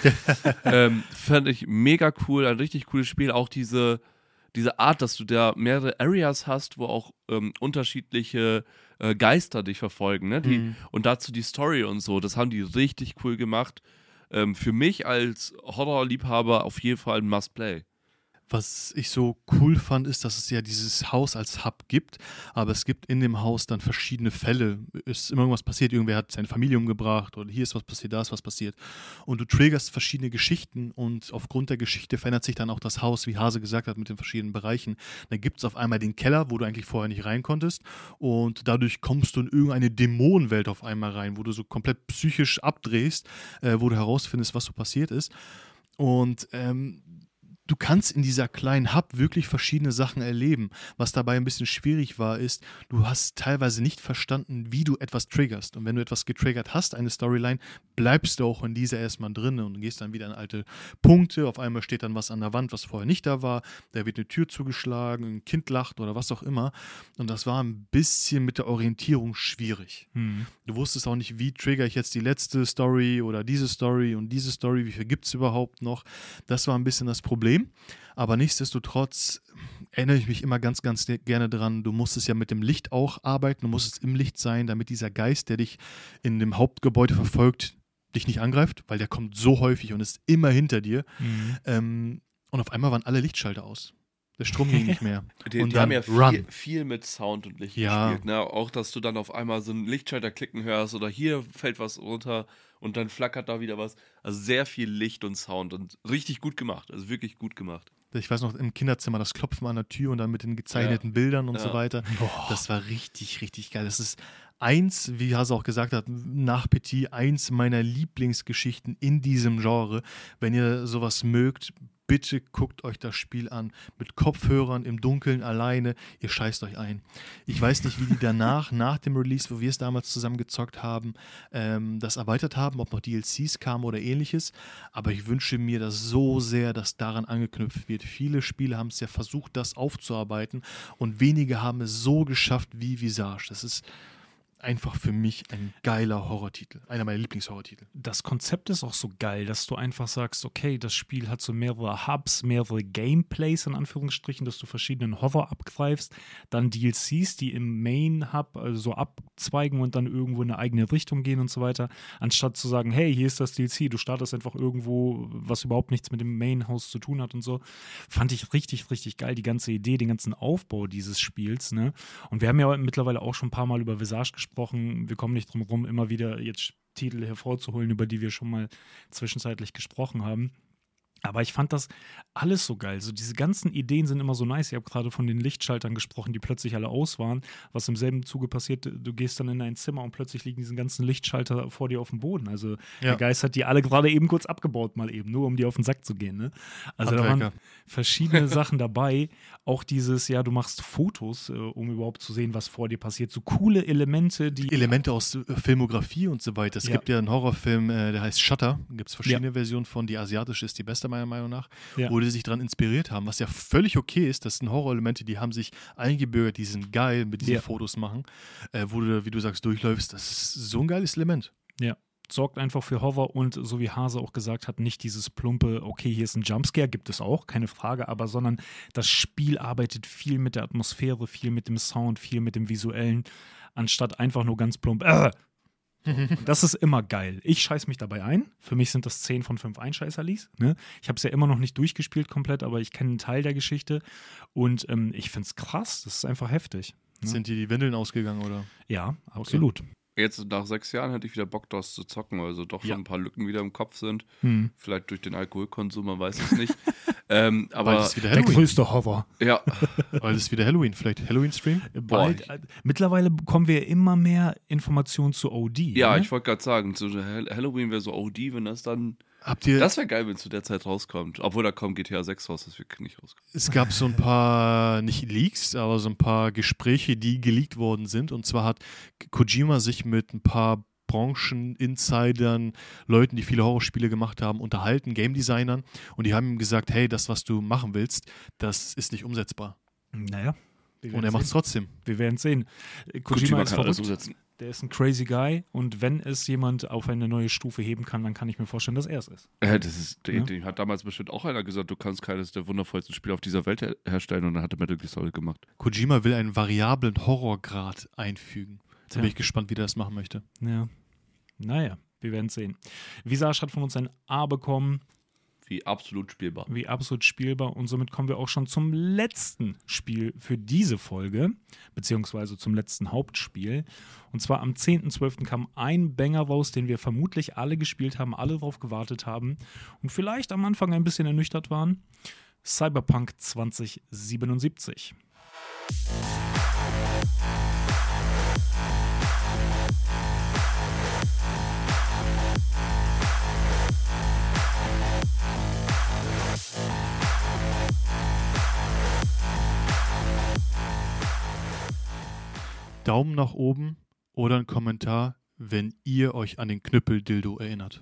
Fand ich mega cool, ein richtig cooles Spiel. Auch diese Art, dass du da mehrere Areas hast, wo auch unterschiedliche Geister dich verfolgen, ne? Und dazu die Story und so, das haben die richtig cool gemacht. Für mich als Horrorliebhaber auf jeden Fall ein Must-Play. Was ich so cool fand, ist, dass es ja dieses Haus als Hub gibt, aber es gibt in dem Haus dann verschiedene Fälle. Ist immer irgendwas passiert, irgendwer hat seine Familie umgebracht oder hier ist was passiert, da ist was passiert. Und du triggerst verschiedene Geschichten und aufgrund der Geschichte verändert sich dann auch das Haus, wie Hase gesagt hat, mit den verschiedenen Bereichen. Dann gibt es auf einmal den Keller, wo du eigentlich vorher nicht rein konntest und dadurch kommst du in irgendeine Dämonenwelt auf einmal rein, wo du so komplett psychisch abdrehst, wo du herausfindest, was so passiert ist. Und du kannst in dieser kleinen Hub wirklich verschiedene Sachen erleben. Was dabei ein bisschen schwierig war, ist, du hast teilweise nicht verstanden, wie du etwas triggerst. Und wenn du etwas getriggert hast, eine Storyline, bleibst du auch in dieser erstmal drin und gehst dann wieder an alte Punkte. Auf einmal steht dann was an der Wand, was vorher nicht da war. Da wird eine Tür zugeschlagen, ein Kind lacht oder was auch immer. Und das war ein bisschen mit der Orientierung schwierig. Du wusstest auch nicht, wie trigger ich jetzt die letzte Story oder diese Story und diese Story, wie viel gibt es überhaupt noch. Das war ein bisschen das Problem. Aber nichtsdestotrotz erinnere ich mich immer ganz, ganz gerne dran, du musstest ja mit dem Licht auch arbeiten, du musstest im Licht sein, damit dieser Geist, der dich in dem Hauptgebäude verfolgt, dich nicht angreift, weil der kommt so häufig und ist immer hinter dir. Und auf einmal waren alle Lichtschalter aus. Der Strom ging nicht mehr. Die haben ja viel mit Sound und Licht gespielt. Ne? Auch, dass du dann auf einmal so einen Lichtschalter klicken hörst oder hier fällt was runter und dann flackert da wieder was. Also sehr viel Licht und Sound und richtig gut gemacht. Also wirklich gut gemacht. Ich weiß noch, im Kinderzimmer das Klopfen an der Tür und dann mit den gezeichneten Bildern und so weiter. Das war richtig, richtig geil. Das ist eins, wie Hase auch gesagt hat, nach Petit, eins meiner Lieblingsgeschichten in diesem Genre. Wenn ihr sowas mögt, bitte guckt euch das Spiel an. Mit Kopfhörern im Dunkeln alleine. Ihr scheißt euch ein. Ich weiß nicht, wie die danach, nach dem Release, wo wir es damals zusammen gezockt haben, das erweitert haben, ob noch DLCs kamen oder ähnliches. Aber ich wünsche mir das so sehr, dass daran angeknüpft wird. Viele Spiele haben es ja versucht, das aufzuarbeiten und wenige haben es so geschafft wie Visage. Das ist einfach für mich ein geiler Horrortitel. Einer meiner Lieblingshorrortitel. Das Konzept ist auch so geil, dass du einfach sagst, okay, das Spiel hat so mehrere Hubs, mehrere Gameplays in Anführungsstrichen, dass du verschiedenen Horror abgreifst, dann DLCs, die im Main-Hub so abzweigen und dann irgendwo in eine eigene Richtung gehen und so weiter, anstatt zu sagen, hey, hier ist das DLC, du startest einfach irgendwo, was überhaupt nichts mit dem Main-Haus zu tun hat und so. Fand ich richtig, richtig geil, die ganze Idee, den ganzen Aufbau dieses Spiels, ne? Und wir haben ja mittlerweile auch schon ein paar Mal über Visage gesprochen. Wir kommen nicht drum herum, immer wieder jetzt Titel hervorzuholen, über die wir schon mal zwischenzeitlich gesprochen haben. Aber ich fand das alles so geil. So diese ganzen Ideen sind immer so nice. Ich habe gerade von den Lichtschaltern gesprochen, die plötzlich alle aus waren. Was im selben Zuge passiert, du gehst dann in ein Zimmer und plötzlich liegen diese ganzen Lichtschalter vor dir auf dem Boden. Also der Geist hat die alle gerade eben kurz abgebaut, mal eben, nur um dir auf den Sack zu gehen. Ne? Also da waren verschiedene Sachen dabei. Auch dieses, ja, du machst Fotos, um überhaupt zu sehen, was vor dir passiert. So coole Elemente, die... Elemente aus Filmografie und so weiter. Es gibt ja einen Horrorfilm, der heißt Shutter. Da gibt es verschiedene Versionen von. Die asiatische ist die beste, meiner Meinung nach. Wo die sich daran inspiriert haben, was ja völlig okay ist. Das sind Horrorelemente, die haben sich eingebürgert, die sind geil mit diesen Fotos machen, wo du, wie du sagst, durchläufst. Das ist so ein geiles Element. Ja. Sorgt einfach für Horror und, so wie Hase auch gesagt hat, nicht dieses plumpe, okay, hier ist ein Jumpscare, gibt es auch, keine Frage, aber sondern das Spiel arbeitet viel mit der Atmosphäre, viel mit dem Sound, viel mit dem Visuellen, anstatt einfach nur ganz plump, Das ist immer geil. Ich scheiß mich dabei ein. Für mich sind das 10 von 5 Einscheißerlis. Ne? Ich habe es ja immer noch nicht durchgespielt komplett, aber ich kenne einen Teil der Geschichte und ich finde es krass. Das ist einfach heftig. Ne? Sind dir die Windeln ausgegangen, oder? Ja, absolut. Okay. Jetzt nach 6 Jahren hätte ich wieder Bock, das zu zocken, weil so doch schon ein paar Lücken wieder im Kopf sind. Vielleicht durch den Alkoholkonsum, man weiß es nicht. Aber ist wieder der größte Horror. Ja. Weil es ist wieder Halloween, vielleicht Halloween-Stream? Bald. Mittlerweile bekommen wir immer mehr Informationen zu OD. Ja, ne? Ich wollte gerade sagen, so Halloween wäre so OD, wenn das dann... Das wäre geil, wenn es zu der Zeit rauskommt. Obwohl, da kommt GTA 6 raus, das wird nicht rauskommen. Es gab so ein paar, nicht Leaks, aber so ein paar Gespräche, die geleakt worden sind. Und zwar hat Kojima sich mit ein paar Branchen-Insidern, Leuten, die viele Horrorspiele gemacht haben, unterhalten, Game-Designern. Und die haben ihm gesagt, hey, das, was du machen willst, das ist nicht umsetzbar. Naja. Und er macht es trotzdem. Wir werden sehen. Kojima ist kann alles verrückt. umsetzen. Der ist ein crazy Guy und wenn es jemand auf eine neue Stufe heben kann, dann kann ich mir vorstellen, dass er es ist. Den hat damals bestimmt auch einer gesagt, du kannst keines der wundervollsten Spiele auf dieser Welt herstellen und dann hat er Metal Gear Solid gemacht. Kojima will einen variablen Horrorgrad einfügen. Da bin ich gespannt, wie der das machen möchte. Ja. Naja, wir werden sehen. Visage hat von uns ein A bekommen. Wie absolut spielbar. Und somit kommen wir auch schon zum letzten Spiel für diese Folge, beziehungsweise zum letzten Hauptspiel. Und zwar am 10.12. kam ein Banger raus, den wir vermutlich alle gespielt haben, alle darauf gewartet haben und vielleicht am Anfang ein bisschen ernüchtert waren. Cyberpunk 2077. Daumen nach oben oder ein Kommentar, wenn ihr euch an den Knüppel-Dildo erinnert.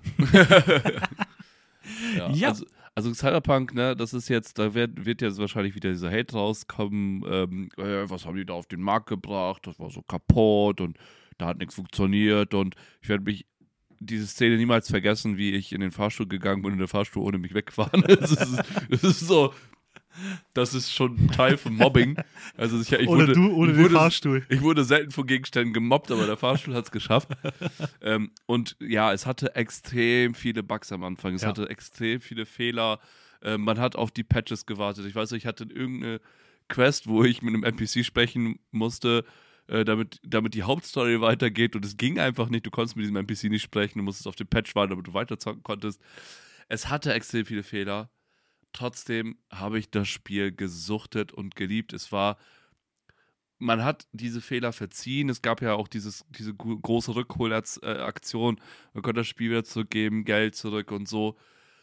Ja. Also Cyberpunk, ne, das ist jetzt, da wird jetzt wahrscheinlich wieder dieser Hate rauskommen, was haben die da auf den Markt gebracht, das war so kaputt und da hat nichts funktioniert und ich werde diese Szene niemals vergessen, wie ich in den Fahrstuhl gegangen bin und der Fahrstuhl ohne mich weggefahren ist. Das ist so... Das ist schon ein Teil von Mobbing. Also ich Oder du ohne den Fahrstuhl. Ich wurde selten von Gegenständen gemobbt, aber der Fahrstuhl hat es geschafft. Und ja, es hatte extrem viele Bugs am Anfang. Es hatte extrem viele Fehler. Man hat auf die Patches gewartet. Ich weiß nicht, ich hatte irgendeine Quest, wo ich mit einem NPC sprechen musste, damit die Hauptstory weitergeht. Und es ging einfach nicht. Du konntest mit diesem NPC nicht sprechen. Du musstest auf den Patch warten, damit du weiterzocken konntest. Es hatte extrem viele Fehler. Trotzdem habe ich das Spiel gesuchtet und geliebt. Man hat diese Fehler verziehen. Es gab ja auch diese große Rückholaktion. Man konnte das Spiel wieder zurückgeben, Geld zurück und so.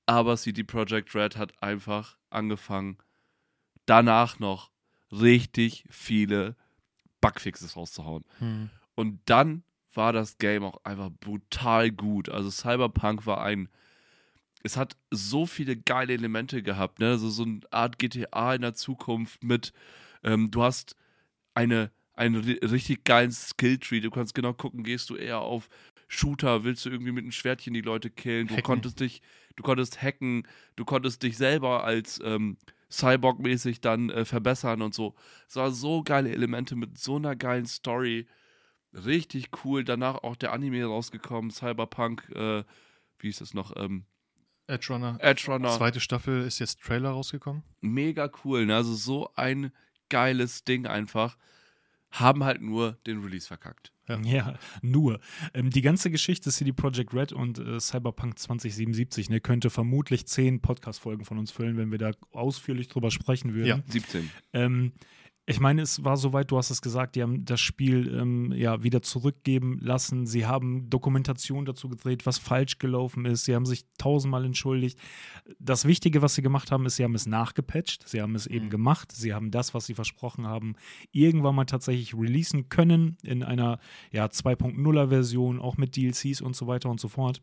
Aber CD Projekt Red hat einfach angefangen, danach noch richtig viele Bugfixes rauszuhauen. Und dann war das Game auch einfach brutal gut. Also Cyberpunk war es hat so viele geile Elemente gehabt, ne? Also so eine Art GTA in der Zukunft mit, du hast einen richtig geilen Skilltree. Du kannst genau gucken, gehst du eher auf Shooter, willst du irgendwie mit einem Schwertchen die Leute killen? Du konntest hacken, du konntest dich selber als Cyborg-mäßig dann verbessern und so. Es waren so geile Elemente mit so einer geilen Story. Richtig cool. Danach auch der Anime rausgekommen, Cyberpunk, wie hieß es noch? Edge Runner. Edge-Runner. 2. Staffel ist jetzt Trailer rausgekommen. Mega cool, ne? Also so ein geiles Ding einfach. Haben halt nur den Release verkackt. Ja, nur. Die ganze Geschichte CD Projekt Red und Cyberpunk 2077, ne, könnte vermutlich 10 Podcast-Folgen von uns füllen, wenn wir da ausführlich drüber sprechen würden. Ja. 17. Ich meine, es war soweit, du hast es gesagt, die haben das Spiel wieder zurückgeben lassen. Sie haben Dokumentation dazu gedreht, was falsch gelaufen ist. Sie haben sich 1000-mal entschuldigt. Das Wichtige, was sie gemacht haben, ist, sie haben es nachgepatcht. Sie haben es eben gemacht. Sie haben das, was sie versprochen haben, irgendwann mal tatsächlich releasen können in einer 2.0er-Version, auch mit DLCs und so weiter und so fort.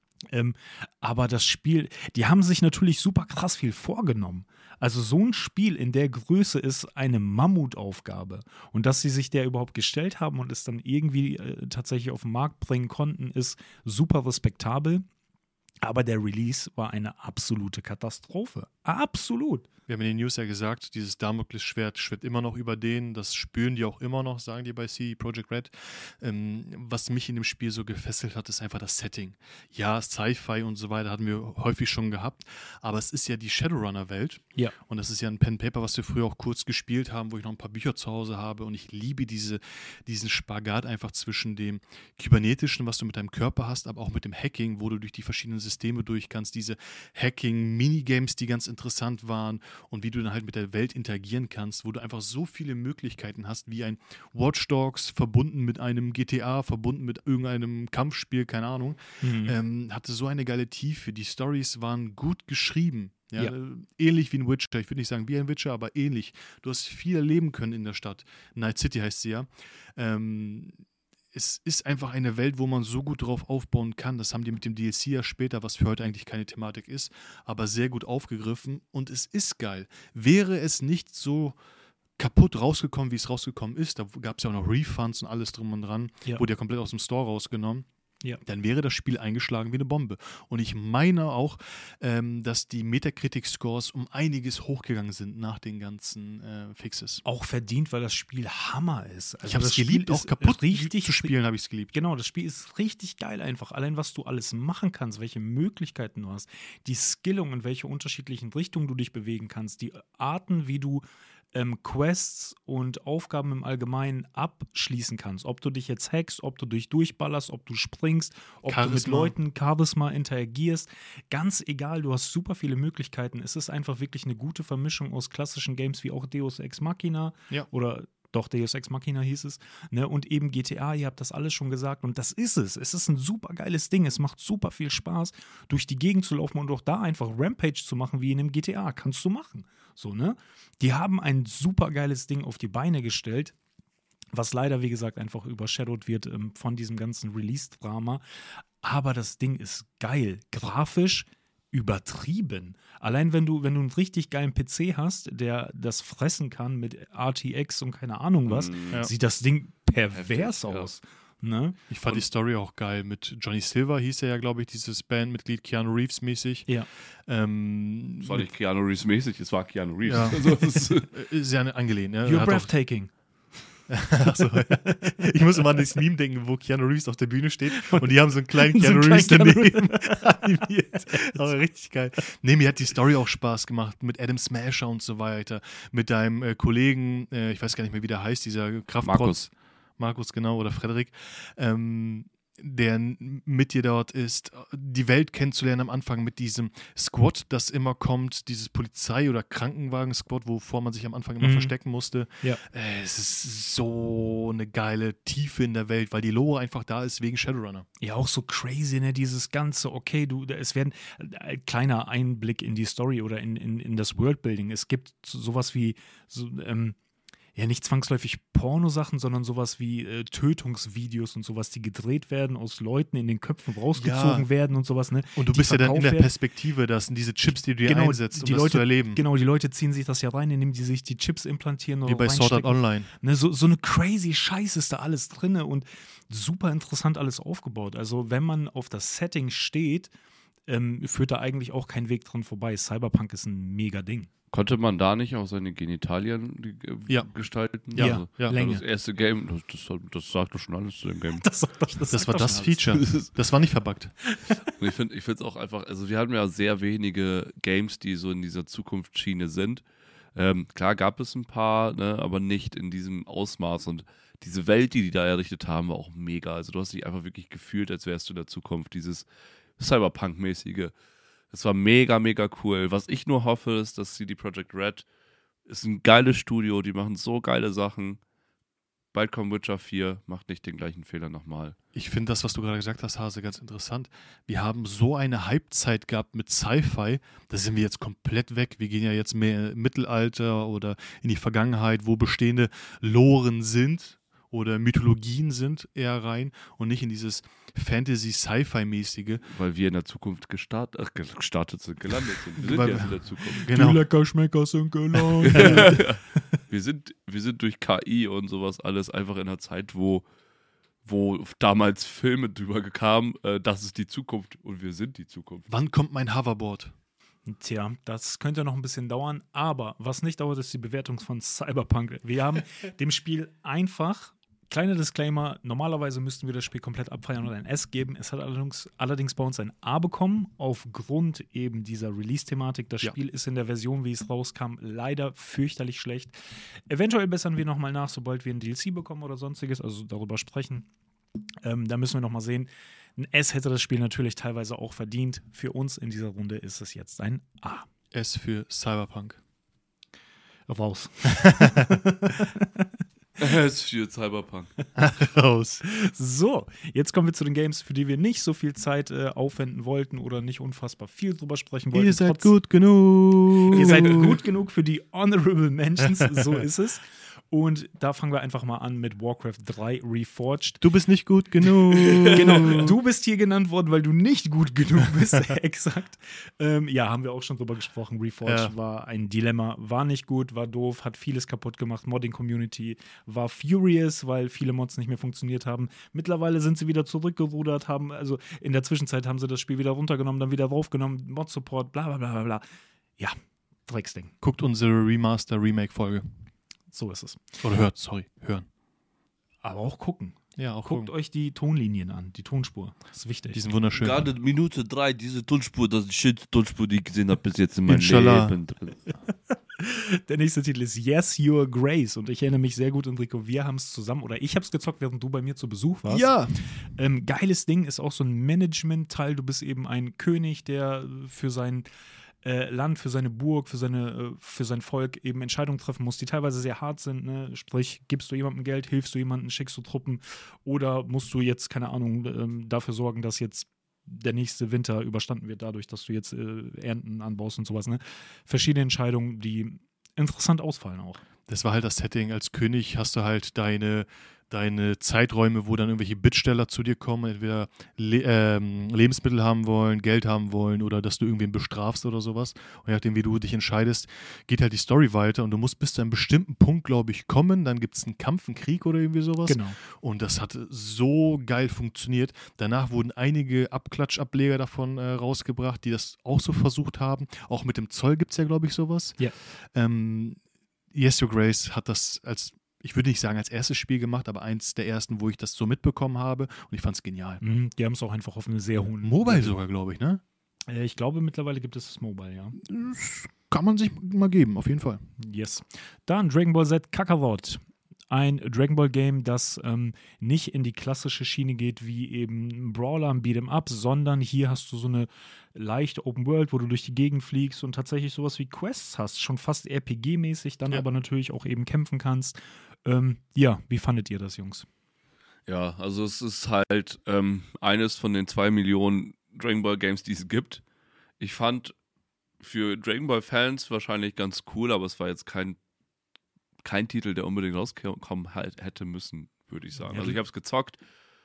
Aber das Spiel, die haben sich natürlich super krass viel vorgenommen. Also so ein Spiel in der Größe ist eine Mammutaufgabe. Und dass sie sich der überhaupt gestellt haben und es dann irgendwie tatsächlich auf den Markt bringen konnten, ist super respektabel. Aber der Release war eine absolute Katastrophe. Absolut. Wir haben in den News ja gesagt, dieses Damoklesschwert schwebt immer noch über denen. Das spüren die auch immer noch, sagen die bei CD Projekt Red. Was mich in dem Spiel so gefesselt hat, ist einfach das Setting. Ja, Sci-Fi und so weiter hatten wir häufig schon gehabt, aber es ist ja die Shadowrunner-Welt. Ja. Und das ist ja ein Pen-Paper, was wir früher auch kurz gespielt haben, wo ich noch ein paar Bücher zu Hause habe. Und ich liebe diesen Spagat einfach zwischen dem Kybernetischen, was du mit deinem Körper hast, aber auch mit dem Hacking, wo du durch die verschiedenen Systeme durch kannst. Diese Hacking-Minigames, die ganz interessant waren. Und wie du dann halt mit der Welt interagieren kannst, wo du einfach so viele Möglichkeiten hast, wie ein Watch Dogs verbunden mit einem GTA, verbunden mit irgendeinem Kampfspiel, keine Ahnung. Hatte so eine geile Tiefe. Die Storys waren gut geschrieben. Ja. Ähnlich wie ein Witcher. Ich würde nicht sagen wie ein Witcher, aber ähnlich. Du hast viel erleben können in der Stadt. Night City heißt sie ja. Es ist einfach eine Welt, wo man so gut drauf aufbauen kann. Das haben die mit dem DLC ja später, was für heute eigentlich keine Thematik ist, aber sehr gut aufgegriffen und es ist geil. Wäre es nicht so kaputt rausgekommen, wie es rausgekommen ist, da gab es ja auch noch Refunds und alles drum und dran, wurde ja komplett aus dem Store rausgenommen. Ja. Dann wäre das Spiel eingeschlagen wie eine Bombe. Und ich meine auch, dass die Metacritic-Scores um einiges hochgegangen sind nach den ganzen Fixes. Auch verdient, weil das Spiel Hammer ist. Also ich habe es geliebt, auch kaputt richtig zu spielen habe ich es geliebt. Genau, das Spiel ist richtig geil einfach. Allein, was du alles machen kannst, welche Möglichkeiten du hast, die Skillung, in welche unterschiedlichen Richtungen du dich bewegen kannst, die Arten, wie du Quests und Aufgaben im Allgemeinen abschließen kannst. Ob du dich jetzt hackst, ob du dich durchballerst, ob du springst, ob du mit Leuten Charisma interagierst. Ganz egal, du hast super viele Möglichkeiten. Es ist einfach wirklich eine gute Vermischung aus klassischen Games wie auch Deus Ex Machina oder doch, Deus Ex Machina hieß es, ne? Und eben GTA, ihr habt das alles schon gesagt und das ist es. Es ist ein super geiles Ding, es macht super viel Spaß, durch die Gegend zu laufen und auch da einfach Rampage zu machen, wie in einem GTA, kannst du machen. So, ne? Die haben ein super geiles Ding auf die Beine gestellt, was leider, wie gesagt, einfach übershadowed wird von diesem ganzen Release-Drama. Aber das Ding ist geil, grafisch übertrieben. Allein wenn du einen richtig geilen PC hast, der das fressen kann mit RTX und keine Ahnung was, sieht das Ding pervers aus. Ne? Ich fand die Story auch geil. Mit Johnny Silver hieß er ja, glaube ich, dieses Bandmitglied Keanu Reeves mäßig. Ja. Das war nicht Keanu Reeves mäßig, es war Keanu Reeves. Ja. Also, ist ja angelehnt. Ja. You're breathtaking. Achso. Ich muss immer an das Meme denken, wo Keanu Reeves auf der Bühne steht und die haben so einen kleinen Keanu Reeves daneben animiert. Aber richtig geil. Nee, mir hat die Story auch Spaß gemacht mit Adam Smasher und so weiter. Mit deinem Kollegen, ich weiß gar nicht mehr, wie der heißt, dieser Kraftprotz. Markus, genau, oder Frederik. der mit dir dort ist, die Welt kennenzulernen am Anfang mit diesem Squad, das immer kommt, dieses Polizei- oder Krankenwagen-Squad, wovor man sich am Anfang immer verstecken musste. Ja. Es ist so eine geile Tiefe in der Welt, weil die Lore einfach da ist wegen Shadowrunner. Ja, auch so crazy, ne, dieses Ganze, okay, es werden kleiner Einblick in die Story oder in das Worldbuilding. Es gibt sowas wie ja, nicht zwangsläufig Pornosachen, sondern sowas wie Tötungsvideos und sowas, die gedreht werden, aus Leuten in den Köpfen rausgezogen werden und sowas, ne? Und du bist ja dann in der Perspektive, das sind diese Chips, die du dir einsetzt, um das zu erleben. Genau, die Leute ziehen sich das ja rein, indem die sich die Chips implantieren oder wie bei Sword Art Online. Ne, so eine crazy Scheiße ist da alles drin und super interessant alles aufgebaut. Also wenn man auf das Setting steht, führt da eigentlich auch kein Weg dran vorbei. Cyberpunk ist ein mega Ding. Konnte man da nicht auch seine Genitalien gestalten? Ja, ja. Länge. Das erste Game, das sagt doch schon alles zu dem Game. Das war das Feature. Das war nicht verbuggt. Und ich finde es auch einfach, also wir haben ja sehr wenige Games, die so in dieser Zukunftsschiene sind. Klar gab es ein paar, ne, aber nicht in diesem Ausmaß. Und diese Welt, die da errichtet haben, war auch mega. Also du hast dich einfach wirklich gefühlt, als wärst du in der Zukunft. Dieses Cyberpunk-mäßige. Das war mega, mega cool. Was ich nur hoffe, ist, dass CD Projekt Red ist ein geiles Studio, die machen so geile Sachen. Bald kommt Witcher 4, macht nicht den gleichen Fehler nochmal. Ich finde das, was du gerade gesagt hast, Hase, ganz interessant. Wir haben so eine Hypezeit gehabt mit Sci-Fi, da sind wir jetzt komplett weg. Wir gehen ja jetzt mehr im Mittelalter oder in die Vergangenheit, wo bestehende Loren sind oder Mythologien sind, eher rein und nicht in dieses Fantasy-Sci-Fi-mäßige. Weil wir in der Zukunft gestartet sind, gelandet sind. Wir sind jetzt in der Zukunft. Genau. Die Leckerschmecker sind gelandet. Wir sind durch KI und sowas alles einfach in einer Zeit, wo damals Filme drüber kamen, das ist die Zukunft und wir sind die Zukunft. Wann kommt mein Hoverboard? Tja, das könnte noch ein bisschen dauern, aber was nicht dauert, ist die Bewertung von Cyberpunk. Wir haben dem Spiel einfach, kleiner Disclaimer, normalerweise müssten wir das Spiel komplett abfeiern und ein S geben. Es hat allerdings bei uns ein A bekommen, aufgrund eben dieser Release-Thematik. Das Spiel ist in der Version, wie es rauskam, leider fürchterlich schlecht. Eventuell bessern wir nochmal nach, sobald wir ein DLC bekommen oder sonstiges, also darüber sprechen. Da müssen wir nochmal sehen. Ein S hätte das Spiel natürlich teilweise auch verdient. Für uns in dieser Runde ist es jetzt ein A. S für Cyberpunk. Raus. Es ist für Cyberpunk. Raus. So, jetzt kommen wir zu den Games, für die wir nicht so viel Zeit aufwenden wollten oder nicht unfassbar viel drüber sprechen wollten. Ihr seid gut genug. Ihr seid gut genug für die Honorable Mentions, so ist es. Und da fangen wir einfach mal an mit Warcraft 3 Reforged. Du bist nicht gut genug. Genau, du bist hier genannt worden, weil du nicht gut genug bist, exakt. Ja, haben wir auch schon drüber gesprochen. Reforged war ein Dilemma, war nicht gut, war doof, hat vieles kaputt gemacht. Modding-Community war furious, weil viele Mods nicht mehr funktioniert haben. Mittlerweile sind sie wieder zurückgerudert, also in der Zwischenzeit haben sie das Spiel wieder runtergenommen, dann wieder draufgenommen, Mod-Support, bla bla bla bla bla. Ja, Drecksding. Guckt unsere Remaster-Remake-Folge. So ist es. Oder hören. Aber auch gucken. Ja, auch Guckt euch die Tonlinien an, die Tonspur. Das ist wichtig. Die sind wunderschön. Gerade Minute 3, diese Tonspur, das ist die schönste Tonspur, die ich gesehen habe bis jetzt in meinem Inshallah. Leben. Der nächste Titel ist Yes, Your Grace. Und ich erinnere mich sehr gut, Enrico, wir haben es zusammen, oder ich habe es gezockt, während du bei mir zu Besuch warst. Ja. Geiles Ding, ist auch so ein Management-Teil. Du bist eben ein König, der für sein Land, für seine Burg, für sein Volk eben Entscheidungen treffen muss, die teilweise sehr hart sind. Ne? Sprich, gibst du jemandem Geld, hilfst du jemandem, schickst du Truppen oder musst du jetzt, keine Ahnung, dafür sorgen, dass jetzt der nächste Winter überstanden wird, dadurch, dass du jetzt Ernten anbaust und sowas. Ne? Verschiedene Entscheidungen, die interessant ausfallen auch. Das war halt das Setting. Als König hast du halt deine Zeiträume, wo dann irgendwelche Bittsteller zu dir kommen, entweder Lebensmittel haben wollen, Geld haben wollen oder dass du irgendwen bestrafst oder sowas. Und je nachdem, wie du dich entscheidest, geht halt die Story weiter und du musst bis zu einem bestimmten Punkt, glaube ich, kommen. Dann gibt es einen Kampf, einen Krieg oder irgendwie sowas. Genau. Und das hat so geil funktioniert. Danach wurden einige Abklatschableger davon rausgebracht, die das auch so versucht haben. Auch mit dem Zoll gibt es ja, glaube ich, sowas. Ja. Yes, Your Grace hat das ich würde nicht sagen als erstes Spiel gemacht, aber eins der ersten, wo ich das so mitbekommen habe und ich fand es genial. Die haben es auch einfach auf eine sehr hohe Mobile sogar, glaube ich, ne? Ich glaube, mittlerweile gibt es das Mobile, ja. Das kann man sich mal geben, auf jeden Fall. Yes. Dann Dragon Ball Z Kakarot. ein Dragon Ball Game, das nicht in die klassische Schiene geht wie eben ein Brawler, ein Beat'em Up, sondern hier hast du so eine leichte Open World, wo du durch die Gegend fliegst und tatsächlich sowas wie Quests hast, schon fast RPG-mäßig, dann aber natürlich auch eben kämpfen kannst. Ja, wie fandet ihr das, Jungs? Ja, also es ist halt eines von den 2 Millionen Dragon Ball Games, die es gibt. Ich fand für Dragon Ball Fans wahrscheinlich ganz cool, aber es war jetzt kein Titel, der unbedingt rauskommen hätte müssen, würde ich sagen. Ja, Also ich habe es gezockt.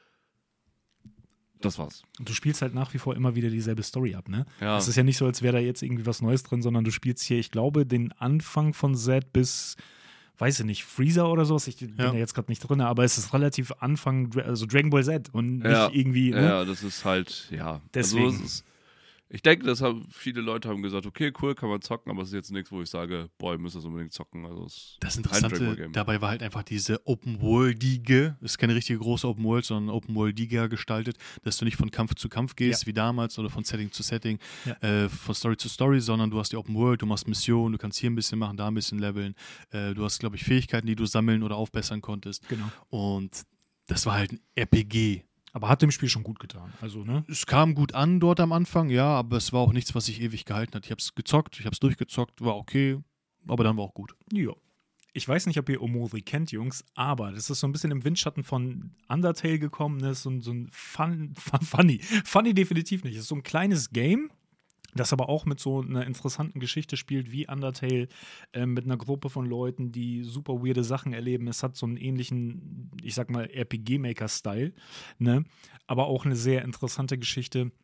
Das war's. Und du spielst halt nach wie vor immer wieder dieselbe Story ab, ne? Ja. Es ist ja nicht so, als wäre da jetzt irgendwie was Neues drin, sondern du spielst hier, ich glaube, den Anfang von Z bis, weiß ich nicht, Freezer oder sowas. Ich bin da jetzt gerade nicht drin, aber es ist relativ Anfang, also Dragon Ball Z und nicht irgendwie. Ne? Ja, das ist halt, ja. Deswegen. Also ich denke, viele Leute haben gesagt, okay, cool, kann man zocken, aber es ist jetzt nichts, wo ich sage, boah, ihr müsst das unbedingt zocken. Also das Interessante dabei war halt einfach diese Open-Worldige, es ist keine richtige große Open-World, sondern Open-Worldiger gestaltet, dass du nicht von Kampf zu Kampf gehst, wie damals, oder von Setting zu Setting, von Story zu Story, sondern du hast die Open-World, du machst Missionen, du kannst hier ein bisschen machen, da ein bisschen leveln, du hast, glaube ich, Fähigkeiten, die du sammeln oder aufbessern konntest. Genau. Und das war halt ein RPG. Aber hat dem Spiel schon gut getan. Also, ne? Es kam gut an dort am Anfang, ja, aber es war auch nichts, was sich ewig gehalten hat. Ich habe es gezockt, ich habe es durchgezockt, war okay, aber dann war auch gut. Ja. Ich weiß nicht, ob ihr Omori kennt, Jungs, aber das ist so ein bisschen im Windschatten von Undertale gekommen. Das ist so ein Funny. Funny definitiv nicht. Es ist so ein kleines Game, das aber auch mit so einer interessanten Geschichte spielt wie Undertale, mit einer Gruppe von Leuten, die super weirde Sachen erleben. Es hat so einen ähnlichen, ich sag mal, RPG-Maker-Style, ne? Aber auch eine sehr interessante Geschichte.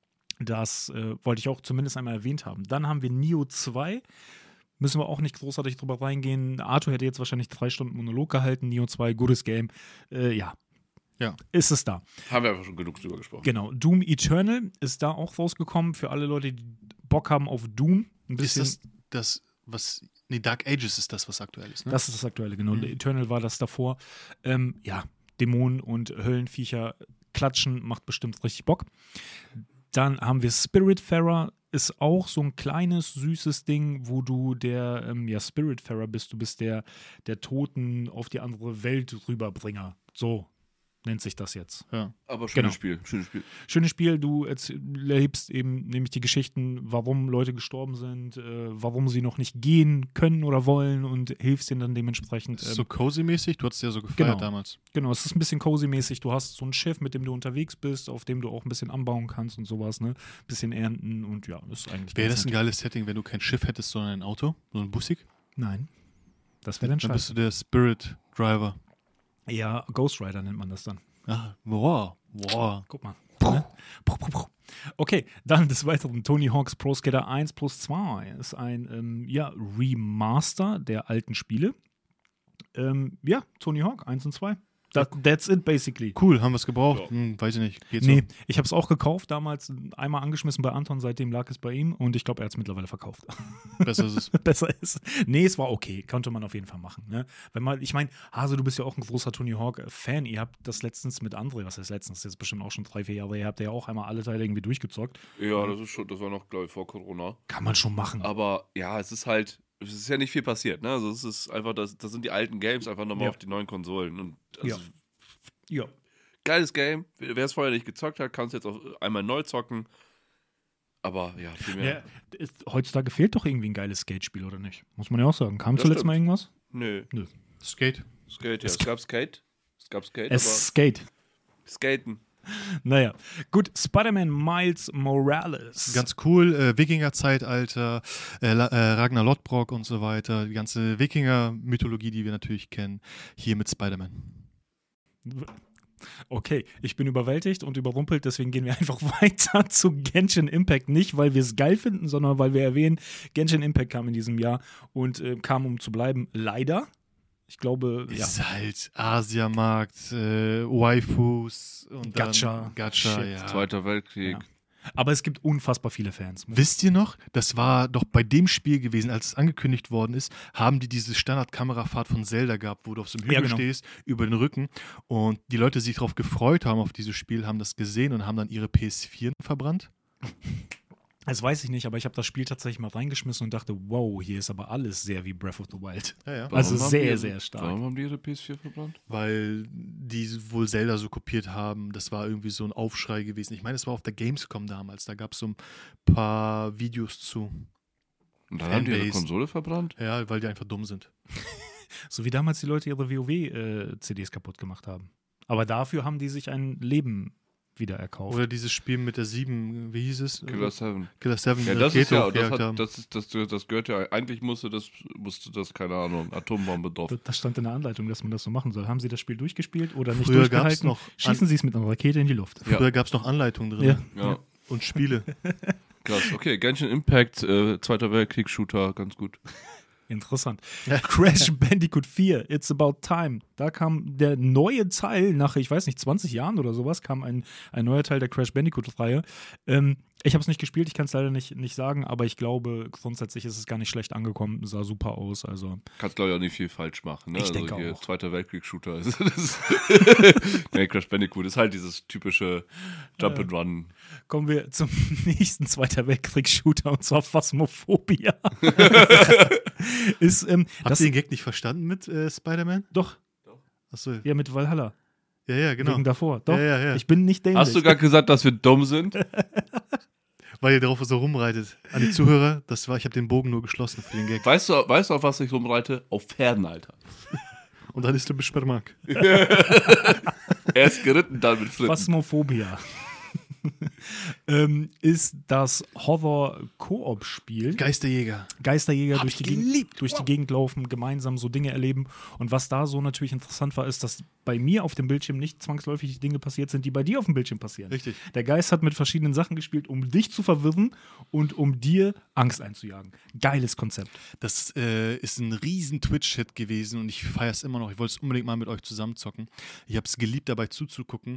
Das wollte ich auch zumindest einmal erwähnt haben. Dann haben wir Nioh 2. Müssen wir auch nicht großartig drüber reingehen. Arthur hätte jetzt wahrscheinlich 3 Stunden Monolog gehalten. Nioh 2, gutes Game. Ja. Ist es da. Haben wir einfach schon genug drüber gesprochen. Genau. Doom Eternal ist da auch rausgekommen für alle Leute, die Bock haben auf Doom. Ein bisschen. Ist das was. Nee, Dark Ages ist das, was aktuell ist, ne? Das ist das Aktuelle, genau. Eternal war das davor. Dämonen und Höllenviecher klatschen, macht bestimmt richtig Bock. Dann haben wir Spiritfarer, ist auch so ein kleines, süßes Ding, wo du der Spiritfarer bist. Du bist der Toten auf die andere Welt rüberbringer. So nennt sich das jetzt. Ja. Aber schönes Spiel. Schönes Spiel, du erlebst eben nämlich die Geschichten, warum Leute gestorben sind, warum sie noch nicht gehen können oder wollen und hilfst ihnen dann dementsprechend. So cozy-mäßig? Du hattest ja so gefeiert damals. Genau, es ist ein bisschen cozy-mäßig. Du hast so ein Schiff, mit dem du unterwegs bist, auf dem du auch ein bisschen anbauen kannst und sowas, ne? Ein bisschen ernten und ja, das ist eigentlich. Wäre das ein geiles Setting, wenn du kein Schiff hättest, sondern ein Auto? So ein Bussig? Nein. Das wäre dann scheiße. Dann bist du der Spirit Driver. Ja, Ghost Rider nennt man das dann. Ah, wow. Guck mal. Ne? Okay, dann des Weiteren Tony Hawk's Pro Skater 1+2 ist ein Remaster der alten Spiele. Tony Hawk 1 und 2. That's it basically. Cool, haben wir es gebraucht? Ja. Weiß ich nicht. Geht's Nee, ich habe es auch gekauft, damals einmal angeschmissen bei Anton, seitdem lag es bei ihm und ich glaube, er hat es mittlerweile verkauft. Besser ist es. Besser ist es. Nee, es war okay, konnte man auf jeden Fall machen. Ne? Ich meine, Hase, du bist ja auch ein großer Tony Hawk-Fan. Ihr habt das letztens mit André, was heißt letztens, jetzt bestimmt auch schon 3-4 Jahre, ihr habt ja auch einmal alle Teile irgendwie durchgezockt. Ja, das war noch, glaube ich, vor Corona. Kann man schon machen. Aber ja, es ist ja nicht viel passiert, ne? Also es ist einfach, das sind die alten Games einfach nochmal auf die neuen Konsolen. Und Ja. Geiles Game. Wer es vorher nicht gezockt hat, kann es jetzt auch einmal neu zocken. Aber ja, viel mehr. Ja, heutzutage fehlt doch irgendwie ein geiles Skate-Spiel, oder nicht? Muss man ja auch sagen. Kam Das zuletzt stimmt. mal irgendwas? Nö. Skate. Ja. Es gab Skate. Skaten. Naja, gut. Spider-Man Miles Morales. Ganz cool. Wikinger-Zeitalter, Ragnar Lothbrok und so weiter. Die ganze Wikinger-Mythologie, die wir natürlich kennen. Hier mit Spider-Man. Okay, ich bin überwältigt und überrumpelt, deswegen gehen wir einfach weiter zu Genshin Impact. Nicht, weil wir es geil finden, sondern weil wir erwähnen, Genshin Impact kam in diesem Jahr und kam, um zu bleiben. Leider. Ich glaube, Ist halt Asiamarkt, Waifus und Gacha. Gacha, ja. Zweiter Weltkrieg. Ja. Aber es gibt unfassbar viele Fans. Wisst ihr noch, das war doch bei dem Spiel gewesen, als es angekündigt worden ist, haben die diese Standard-Kamerafahrt von Zelda gehabt, wo du auf so einem Hügel stehst, über den Rücken und die Leute, die sich darauf gefreut haben, auf dieses Spiel, haben das gesehen und haben dann ihre PS4 verbrannt? Das weiß ich nicht, aber ich habe das Spiel tatsächlich mal reingeschmissen und dachte, wow, hier ist aber alles sehr wie Breath of the Wild. Ja. Also Warum sehr, haben die- sehr stark. Warum haben die ihre PS4 verbrannt? Weil die wohl Zelda so kopiert haben. Das war irgendwie so ein Aufschrei gewesen. Ich meine, es war auf der Gamescom damals. Da gab es so ein paar Videos zu. Und dann haben die ihre Fanbase. Konsole verbrannt? Ja, weil die einfach dumm sind. So wie damals die Leute ihre WoW-CDs kaputt gemacht haben. Aber dafür haben die sich ein Leben wieder erkauft. Oder dieses Spiel mit der 7, wie hieß es? Killer 7. Killer 7. Ja, das ist ja, das, hochgejagt haben. das gehört ja, eigentlich musste das, keine Ahnung, Atombombe drauf. Das stand in der Anleitung, dass man das so machen soll. Haben Sie das Spiel durchgespielt oder nicht Früher gab's durchgehalten? noch Schießen Sie es mit einer Rakete in die Luft. Ja. Früher gab es noch Anleitungen drin. Ja. Und Spiele. Krass, okay, Genshin Impact, Zweiter Weltkrieg-Shooter, ganz gut. Interessant. Ja. Crash Bandicoot 4, It's About Time. Da kam der neue Teil, nach, ich weiß nicht, 20 Jahren oder sowas, kam ein neuer Teil der Crash Bandicoot-Reihe. Ich habe es nicht gespielt, ich kann es leider nicht sagen, aber ich glaube, grundsätzlich ist es gar nicht schlecht angekommen, sah super aus. Also. Kannst, glaube ich, auch nicht viel falsch machen. Ne? Ich denke hier auch. Zweiter Weltkrieg-Shooter. Nee, Crash Bandicoot ist halt dieses typische Jump-and-Run. Kommen wir zum nächsten Zweiter Weltkrieg-Shooter und zwar Phasmophobia. Habt ihr den Gag nicht verstanden mit Spider-Man? Doch, Achso. ja, mit Valhalla. Ja, genau. Wegen davor. Doch, Ja. ich bin nicht dämlich. Hast du gerade gesagt, dass wir dumm sind? Weil ihr darauf so rumreitet. An die Zuhörer, ich habe den Bogen nur geschlossen für den Gag. Weißt du, auf was ich rumreite? Auf Pferden, Alter. Und dann ist der Besperrmark. Er ist geritten dann mit Flitten. Phasmophobia. Ist das Horror-Koop-Spiel. Geisterjäger. Geisterjäger Hab durch ich die geliebt. Gegend laufen, gemeinsam so Dinge erleben. Und was da so natürlich interessant war, ist, dass bei mir auf dem Bildschirm nicht zwangsläufig die Dinge passiert sind, die bei dir auf dem Bildschirm passieren. Richtig. Der Geist hat mit verschiedenen Sachen gespielt, um dich zu verwirren und um dir Angst einzujagen. Geiles Konzept. Das ist ein riesen Twitch-Hit gewesen und ich feiere es immer noch. Ich wollte es unbedingt mal mit euch zusammen zocken. Ich habe es geliebt, dabei zuzugucken.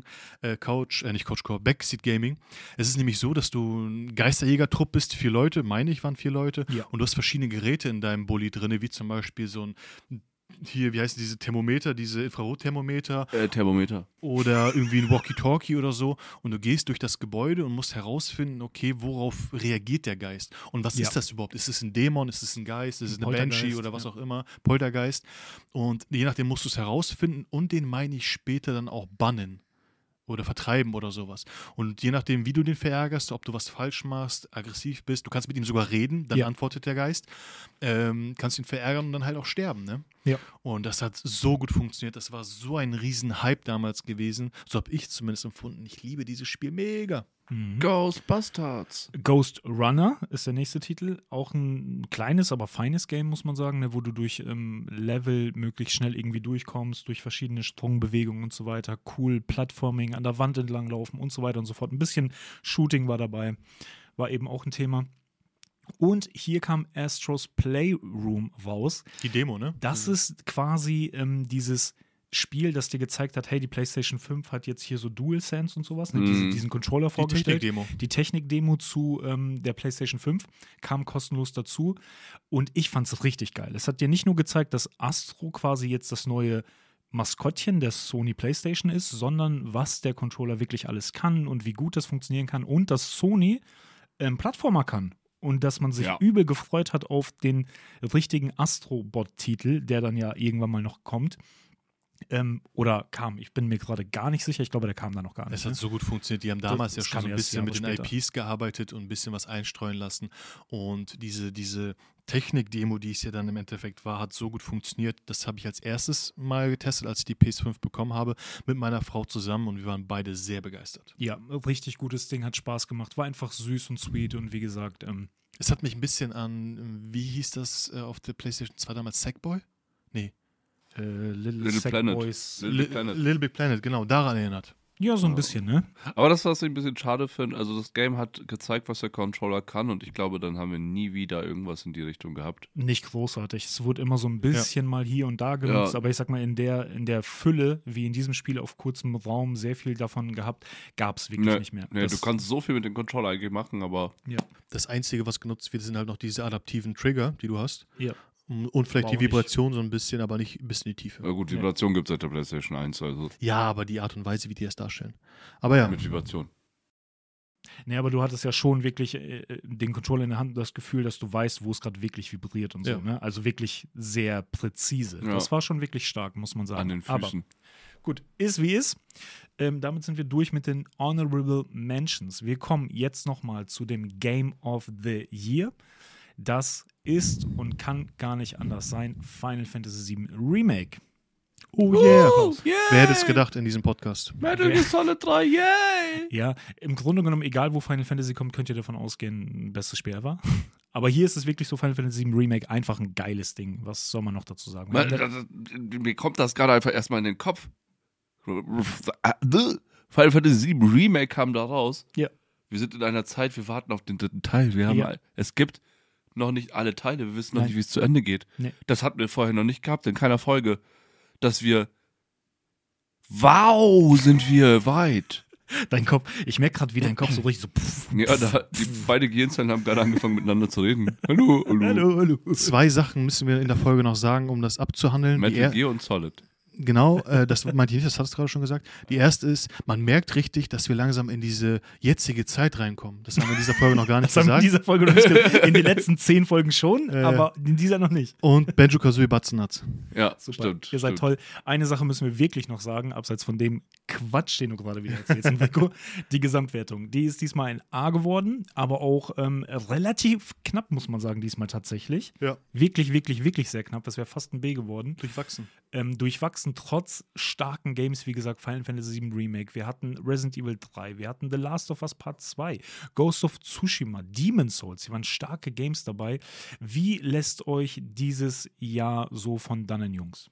Backseat Gaming. Es ist nämlich so, dass du ein Geisterjäger-Trupp bist, 4 Leute, meine ich, waren 4 Leute. Ja. Und du hast verschiedene Geräte in deinem Bulli drin, wie zum Beispiel so ein, hier, wie heißen diese Thermometer, diese Infrarotthermometer. Thermometer. Oder irgendwie ein Walkie-Talkie oder so. Und du gehst durch das Gebäude und musst herausfinden, okay, worauf reagiert der Geist? Und was ist das überhaupt? Ist es ein Dämon? Ist es ein Geist? Ist es eine Poltergeist, Banshee oder was ja. auch immer? Poltergeist. Und je nachdem musst du es herausfinden und den, meine ich, später dann auch bannen. Oder vertreiben oder sowas. Und je nachdem, wie du den verärgerst, ob du was falsch machst, aggressiv bist, du kannst mit ihm sogar reden, dann Ja. antwortet der Geist, kannst ihn verärgern und dann halt auch sterben, ne? Ja. Und das hat so gut funktioniert, das war so ein riesen Hype damals gewesen, so habe ich zumindest empfunden. Ich liebe dieses Spiel mega. Ghostbusters. Ghost Runner ist der nächste Titel. Auch ein kleines, aber feines Game, muss man sagen, ne, wo du durch Level möglichst schnell irgendwie durchkommst, durch verschiedene Sprungbewegungen und so weiter. Cool, Plattforming, an der Wand entlang laufen und so weiter und so fort. Ein bisschen Shooting war dabei. War eben auch ein Thema. Und hier kam Astros Playroom raus. Die Demo, ne? Das ist quasi dieses Spiel, das dir gezeigt hat, hey, die PlayStation 5 hat jetzt hier so DualSense und sowas, ne, diesen Controller vorgestellt. Technik-Demo. Die Technik-Demo zu der PlayStation 5 kam kostenlos dazu und ich fand es richtig geil. Es hat dir nicht nur gezeigt, dass Astro quasi jetzt das neue Maskottchen der Sony PlayStation ist, sondern was der Controller wirklich alles kann und wie gut das funktionieren kann und dass Sony Plattformer kann. Und dass man sich übel gefreut hat auf den richtigen Astrobot-Titel, der dann ja irgendwann mal noch kommt. Oder kam, ich bin mir gerade gar nicht sicher, ich glaube, der kam da noch gar nicht. Es hat so gut funktioniert, die haben damals Das ja schon kam so ein erst bisschen mit den Jahre später. IPs gearbeitet und ein bisschen was einstreuen lassen und diese Technik-Demo, die es ja dann im Endeffekt war, hat so gut funktioniert, das habe ich als erstes mal getestet, als ich die PS5 bekommen habe, mit meiner Frau zusammen und wir waren beide sehr begeistert. Ja, richtig gutes Ding, hat Spaß gemacht, war einfach süß und sweet und wie gesagt, Es hat mich ein bisschen an, wie hieß das auf der PlayStation 2 damals, Sackboy? Nee. Little Planet. Sackboys. Little Big Planet. Little Big Planet, genau, daran erinnert. Ja, so ein bisschen, ne? Aber das, was ich ein bisschen schade finde, also das Game hat gezeigt, was der Controller kann und ich glaube, dann haben wir nie wieder irgendwas in die Richtung gehabt. Nicht großartig. Es wurde immer so ein bisschen mal hier und da genutzt, aber ich sag mal, in der Fülle, wie in diesem Spiel auf kurzem Raum sehr viel davon gehabt, gab es wirklich nicht mehr. Nee, du kannst so viel mit dem Controller eigentlich machen, aber Ja. Das Einzige, was genutzt wird, sind halt noch diese adaptiven Trigger, die du hast. Ja. Und vielleicht Aber die auch nicht. Vibration so ein bisschen, aber nicht bis in die Tiefe. na gut, Vibration gibt es seit der PlayStation 1, also Ja, aber die Art und Weise, wie die es darstellen. Aber ja, mit Vibration. Nee, aber du hattest ja schon wirklich den Controller in der Hand und das Gefühl, dass du weißt, wo es gerade wirklich vibriert und so. Ja. Ne? Also wirklich sehr präzise. Ja. Das war schon wirklich stark, muss man sagen. An den Aber Füßen. gut, ist wie ist. Damit sind wir durch mit den Honorable Mentions. Wir kommen jetzt nochmal zu dem Game of the Year. Das ist und kann gar nicht anders sein. Final Fantasy VII Remake. Oh yeah. Yeah. Wer hätte es gedacht in diesem Podcast? Metal Gear Solid 3, yay! Ja, im Grunde genommen, egal wo Final Fantasy kommt, könnt ihr davon ausgehen, bestes Spiel ever. Aber hier ist es wirklich so, Final Fantasy VII Remake, einfach ein geiles Ding. Was soll man noch dazu sagen? Mir kommt das gerade einfach erstmal in den Kopf. Final Fantasy VII Remake kam da raus. Ja. Wir sind in einer Zeit, wir warten auf den dritten Teil. Es gibt noch nicht alle Teile, wir wissen noch Nein. nicht, wie es zu Ende geht. Nee. Das hatten wir vorher noch nicht gehabt, in keiner Folge. Dass wir wow, sind wir weit. Dein Kopf, ich merke gerade, wie dein Kopf so richtig so. Ja, die beide Gehirnzellen haben gerade angefangen miteinander zu reden. Hallo, hallo. Hallo. 2 Sachen müssen wir in der Folge noch sagen, um das abzuhandeln. Metal Gear und Solid. Genau, das meinte ich nicht, das hattest du gerade schon gesagt. Die erste ist, man merkt richtig, dass wir langsam in diese jetzige Zeit reinkommen. Das haben wir in dieser Folge noch gar nicht Das haben wir in gesagt. dieser Folge noch nicht gesagt. In den letzten 10 Folgen schon, aber in dieser noch nicht. Und Banjo-Kazooie Batzenatz. Ja, Super. stimmt. Ihr seid stimmt. toll. Eine Sache müssen wir wirklich noch sagen, abseits von dem Quatsch, den du gerade wieder erzählst, Enrico. Die Gesamtwertung. Die ist diesmal ein A geworden, aber auch relativ knapp, muss man sagen, diesmal tatsächlich. Ja. Wirklich, wirklich, wirklich sehr knapp. Das wäre fast ein B geworden. Durchwachsen. Durchwachsen, trotz starken Games, wie gesagt, Final Fantasy VII Remake. Wir hatten Resident Evil 3, wir hatten The Last of Us Part 2, Ghost of Tsushima, Demon's Souls. Hier waren starke Games dabei. Wie lässt euch dieses Jahr so von dannen, Jungs?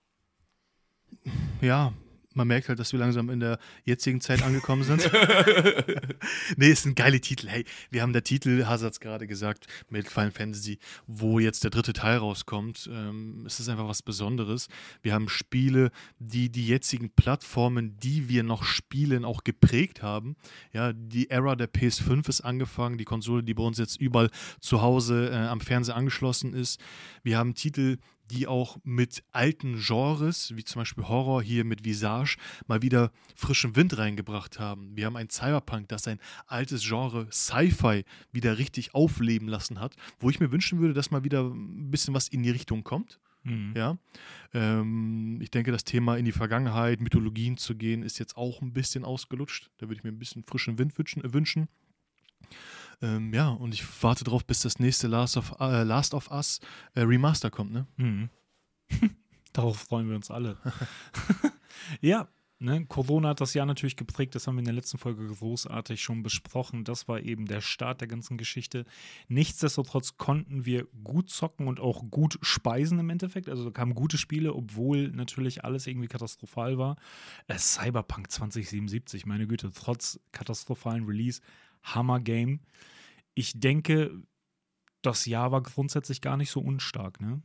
Ja, man merkt halt, dass wir langsam in der jetzigen Zeit angekommen sind. Nee, es sind geile Titel. Hey, wir haben der Titel, Hazards gerade gesagt, mit Final Fantasy, wo jetzt der 3. Teil rauskommt. Es ist einfach was Besonderes. Wir haben Spiele, die die jetzigen Plattformen, die wir noch spielen, auch geprägt haben. Ja, die Ära der PS5 ist angefangen, die Konsole, die bei uns jetzt überall zu Hause am Fernseher angeschlossen ist. Wir haben Titel, die auch mit alten Genres, wie zum Beispiel Horror hier mit Visage, mal wieder frischen Wind reingebracht haben. Wir haben ein Cyberpunk, das ein altes Genre Sci-Fi wieder richtig aufleben lassen hat, wo ich mir wünschen würde, dass mal wieder ein bisschen was in die Richtung kommt. Mhm. Ja, ich denke, das Thema in die Vergangenheit, Mythologien zu gehen, ist jetzt auch ein bisschen ausgelutscht. Da würde ich mir ein bisschen frischen Wind wünschen. Ja, und ich warte drauf, bis das nächste Last of Us Remaster kommt, ne? Mhm. Darauf freuen wir uns alle. Ja, ne, Corona hat das Jahr natürlich geprägt, das haben wir in der letzten Folge großartig schon besprochen. Das war eben der Start der ganzen Geschichte. Nichtsdestotrotz konnten wir gut zocken und auch gut speisen im Endeffekt. Also da kamen gute Spiele, obwohl natürlich alles irgendwie katastrophal war. Cyberpunk 2077, meine Güte, trotz katastrophalen Release, Hammer-Game. Ich denke, das Jahr war grundsätzlich gar nicht so unstark, ne?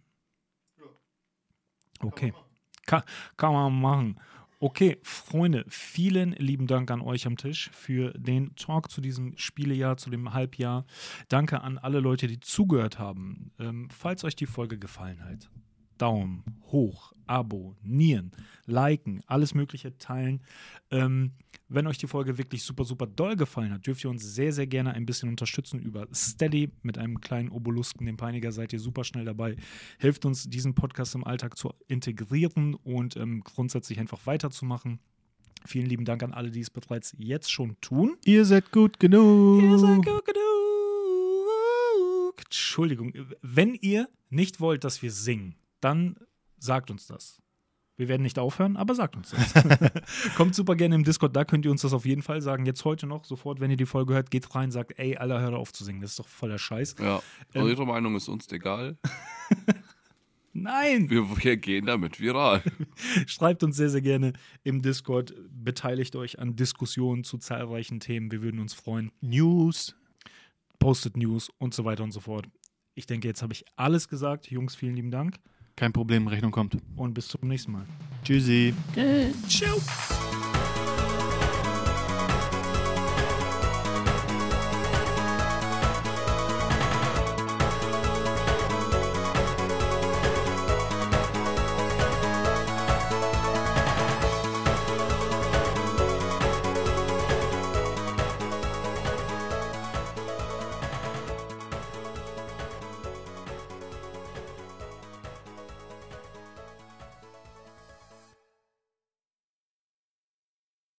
Okay. Kann man machen. Okay, Freunde, vielen lieben Dank an euch am Tisch für den Talk zu diesem Spielejahr, zu dem Halbjahr. Danke an alle Leute, die zugehört haben. Falls euch die Folge gefallen hat, Daumen hoch, abonnieren, liken, alles Mögliche teilen. Wenn euch die Folge wirklich super, super doll gefallen hat, dürft ihr uns sehr, sehr gerne ein bisschen unterstützen über Steady mit einem kleinen Obelisken. Dem Peiniger seid ihr super schnell dabei. Hilft uns, diesen Podcast im Alltag zu integrieren und grundsätzlich einfach weiterzumachen. Vielen lieben Dank an alle, die es bereits jetzt schon tun. Ihr seid gut genug. Ihr seid gut genug. Entschuldigung, wenn ihr nicht wollt, dass wir singen, dann sagt uns das. Wir werden nicht aufhören, aber sagt uns das. Kommt super gerne im Discord, da könnt ihr uns das auf jeden Fall sagen. Jetzt heute noch, sofort, wenn ihr die Folge hört, geht rein, sagt, ey, Alter, hör auf zu singen, das ist doch voller Scheiß. Ja, eure Meinung ist uns egal. Nein! Wir gehen damit viral. Schreibt uns sehr, sehr gerne im Discord, beteiligt euch an Diskussionen zu zahlreichen Themen, wir würden uns freuen. News. Postet News und so weiter und so fort. Ich denke, jetzt habe ich alles gesagt. Jungs, vielen lieben Dank. Kein Problem, Rechnung kommt. Und bis zum nächsten Mal. Tschüssi. Ciao.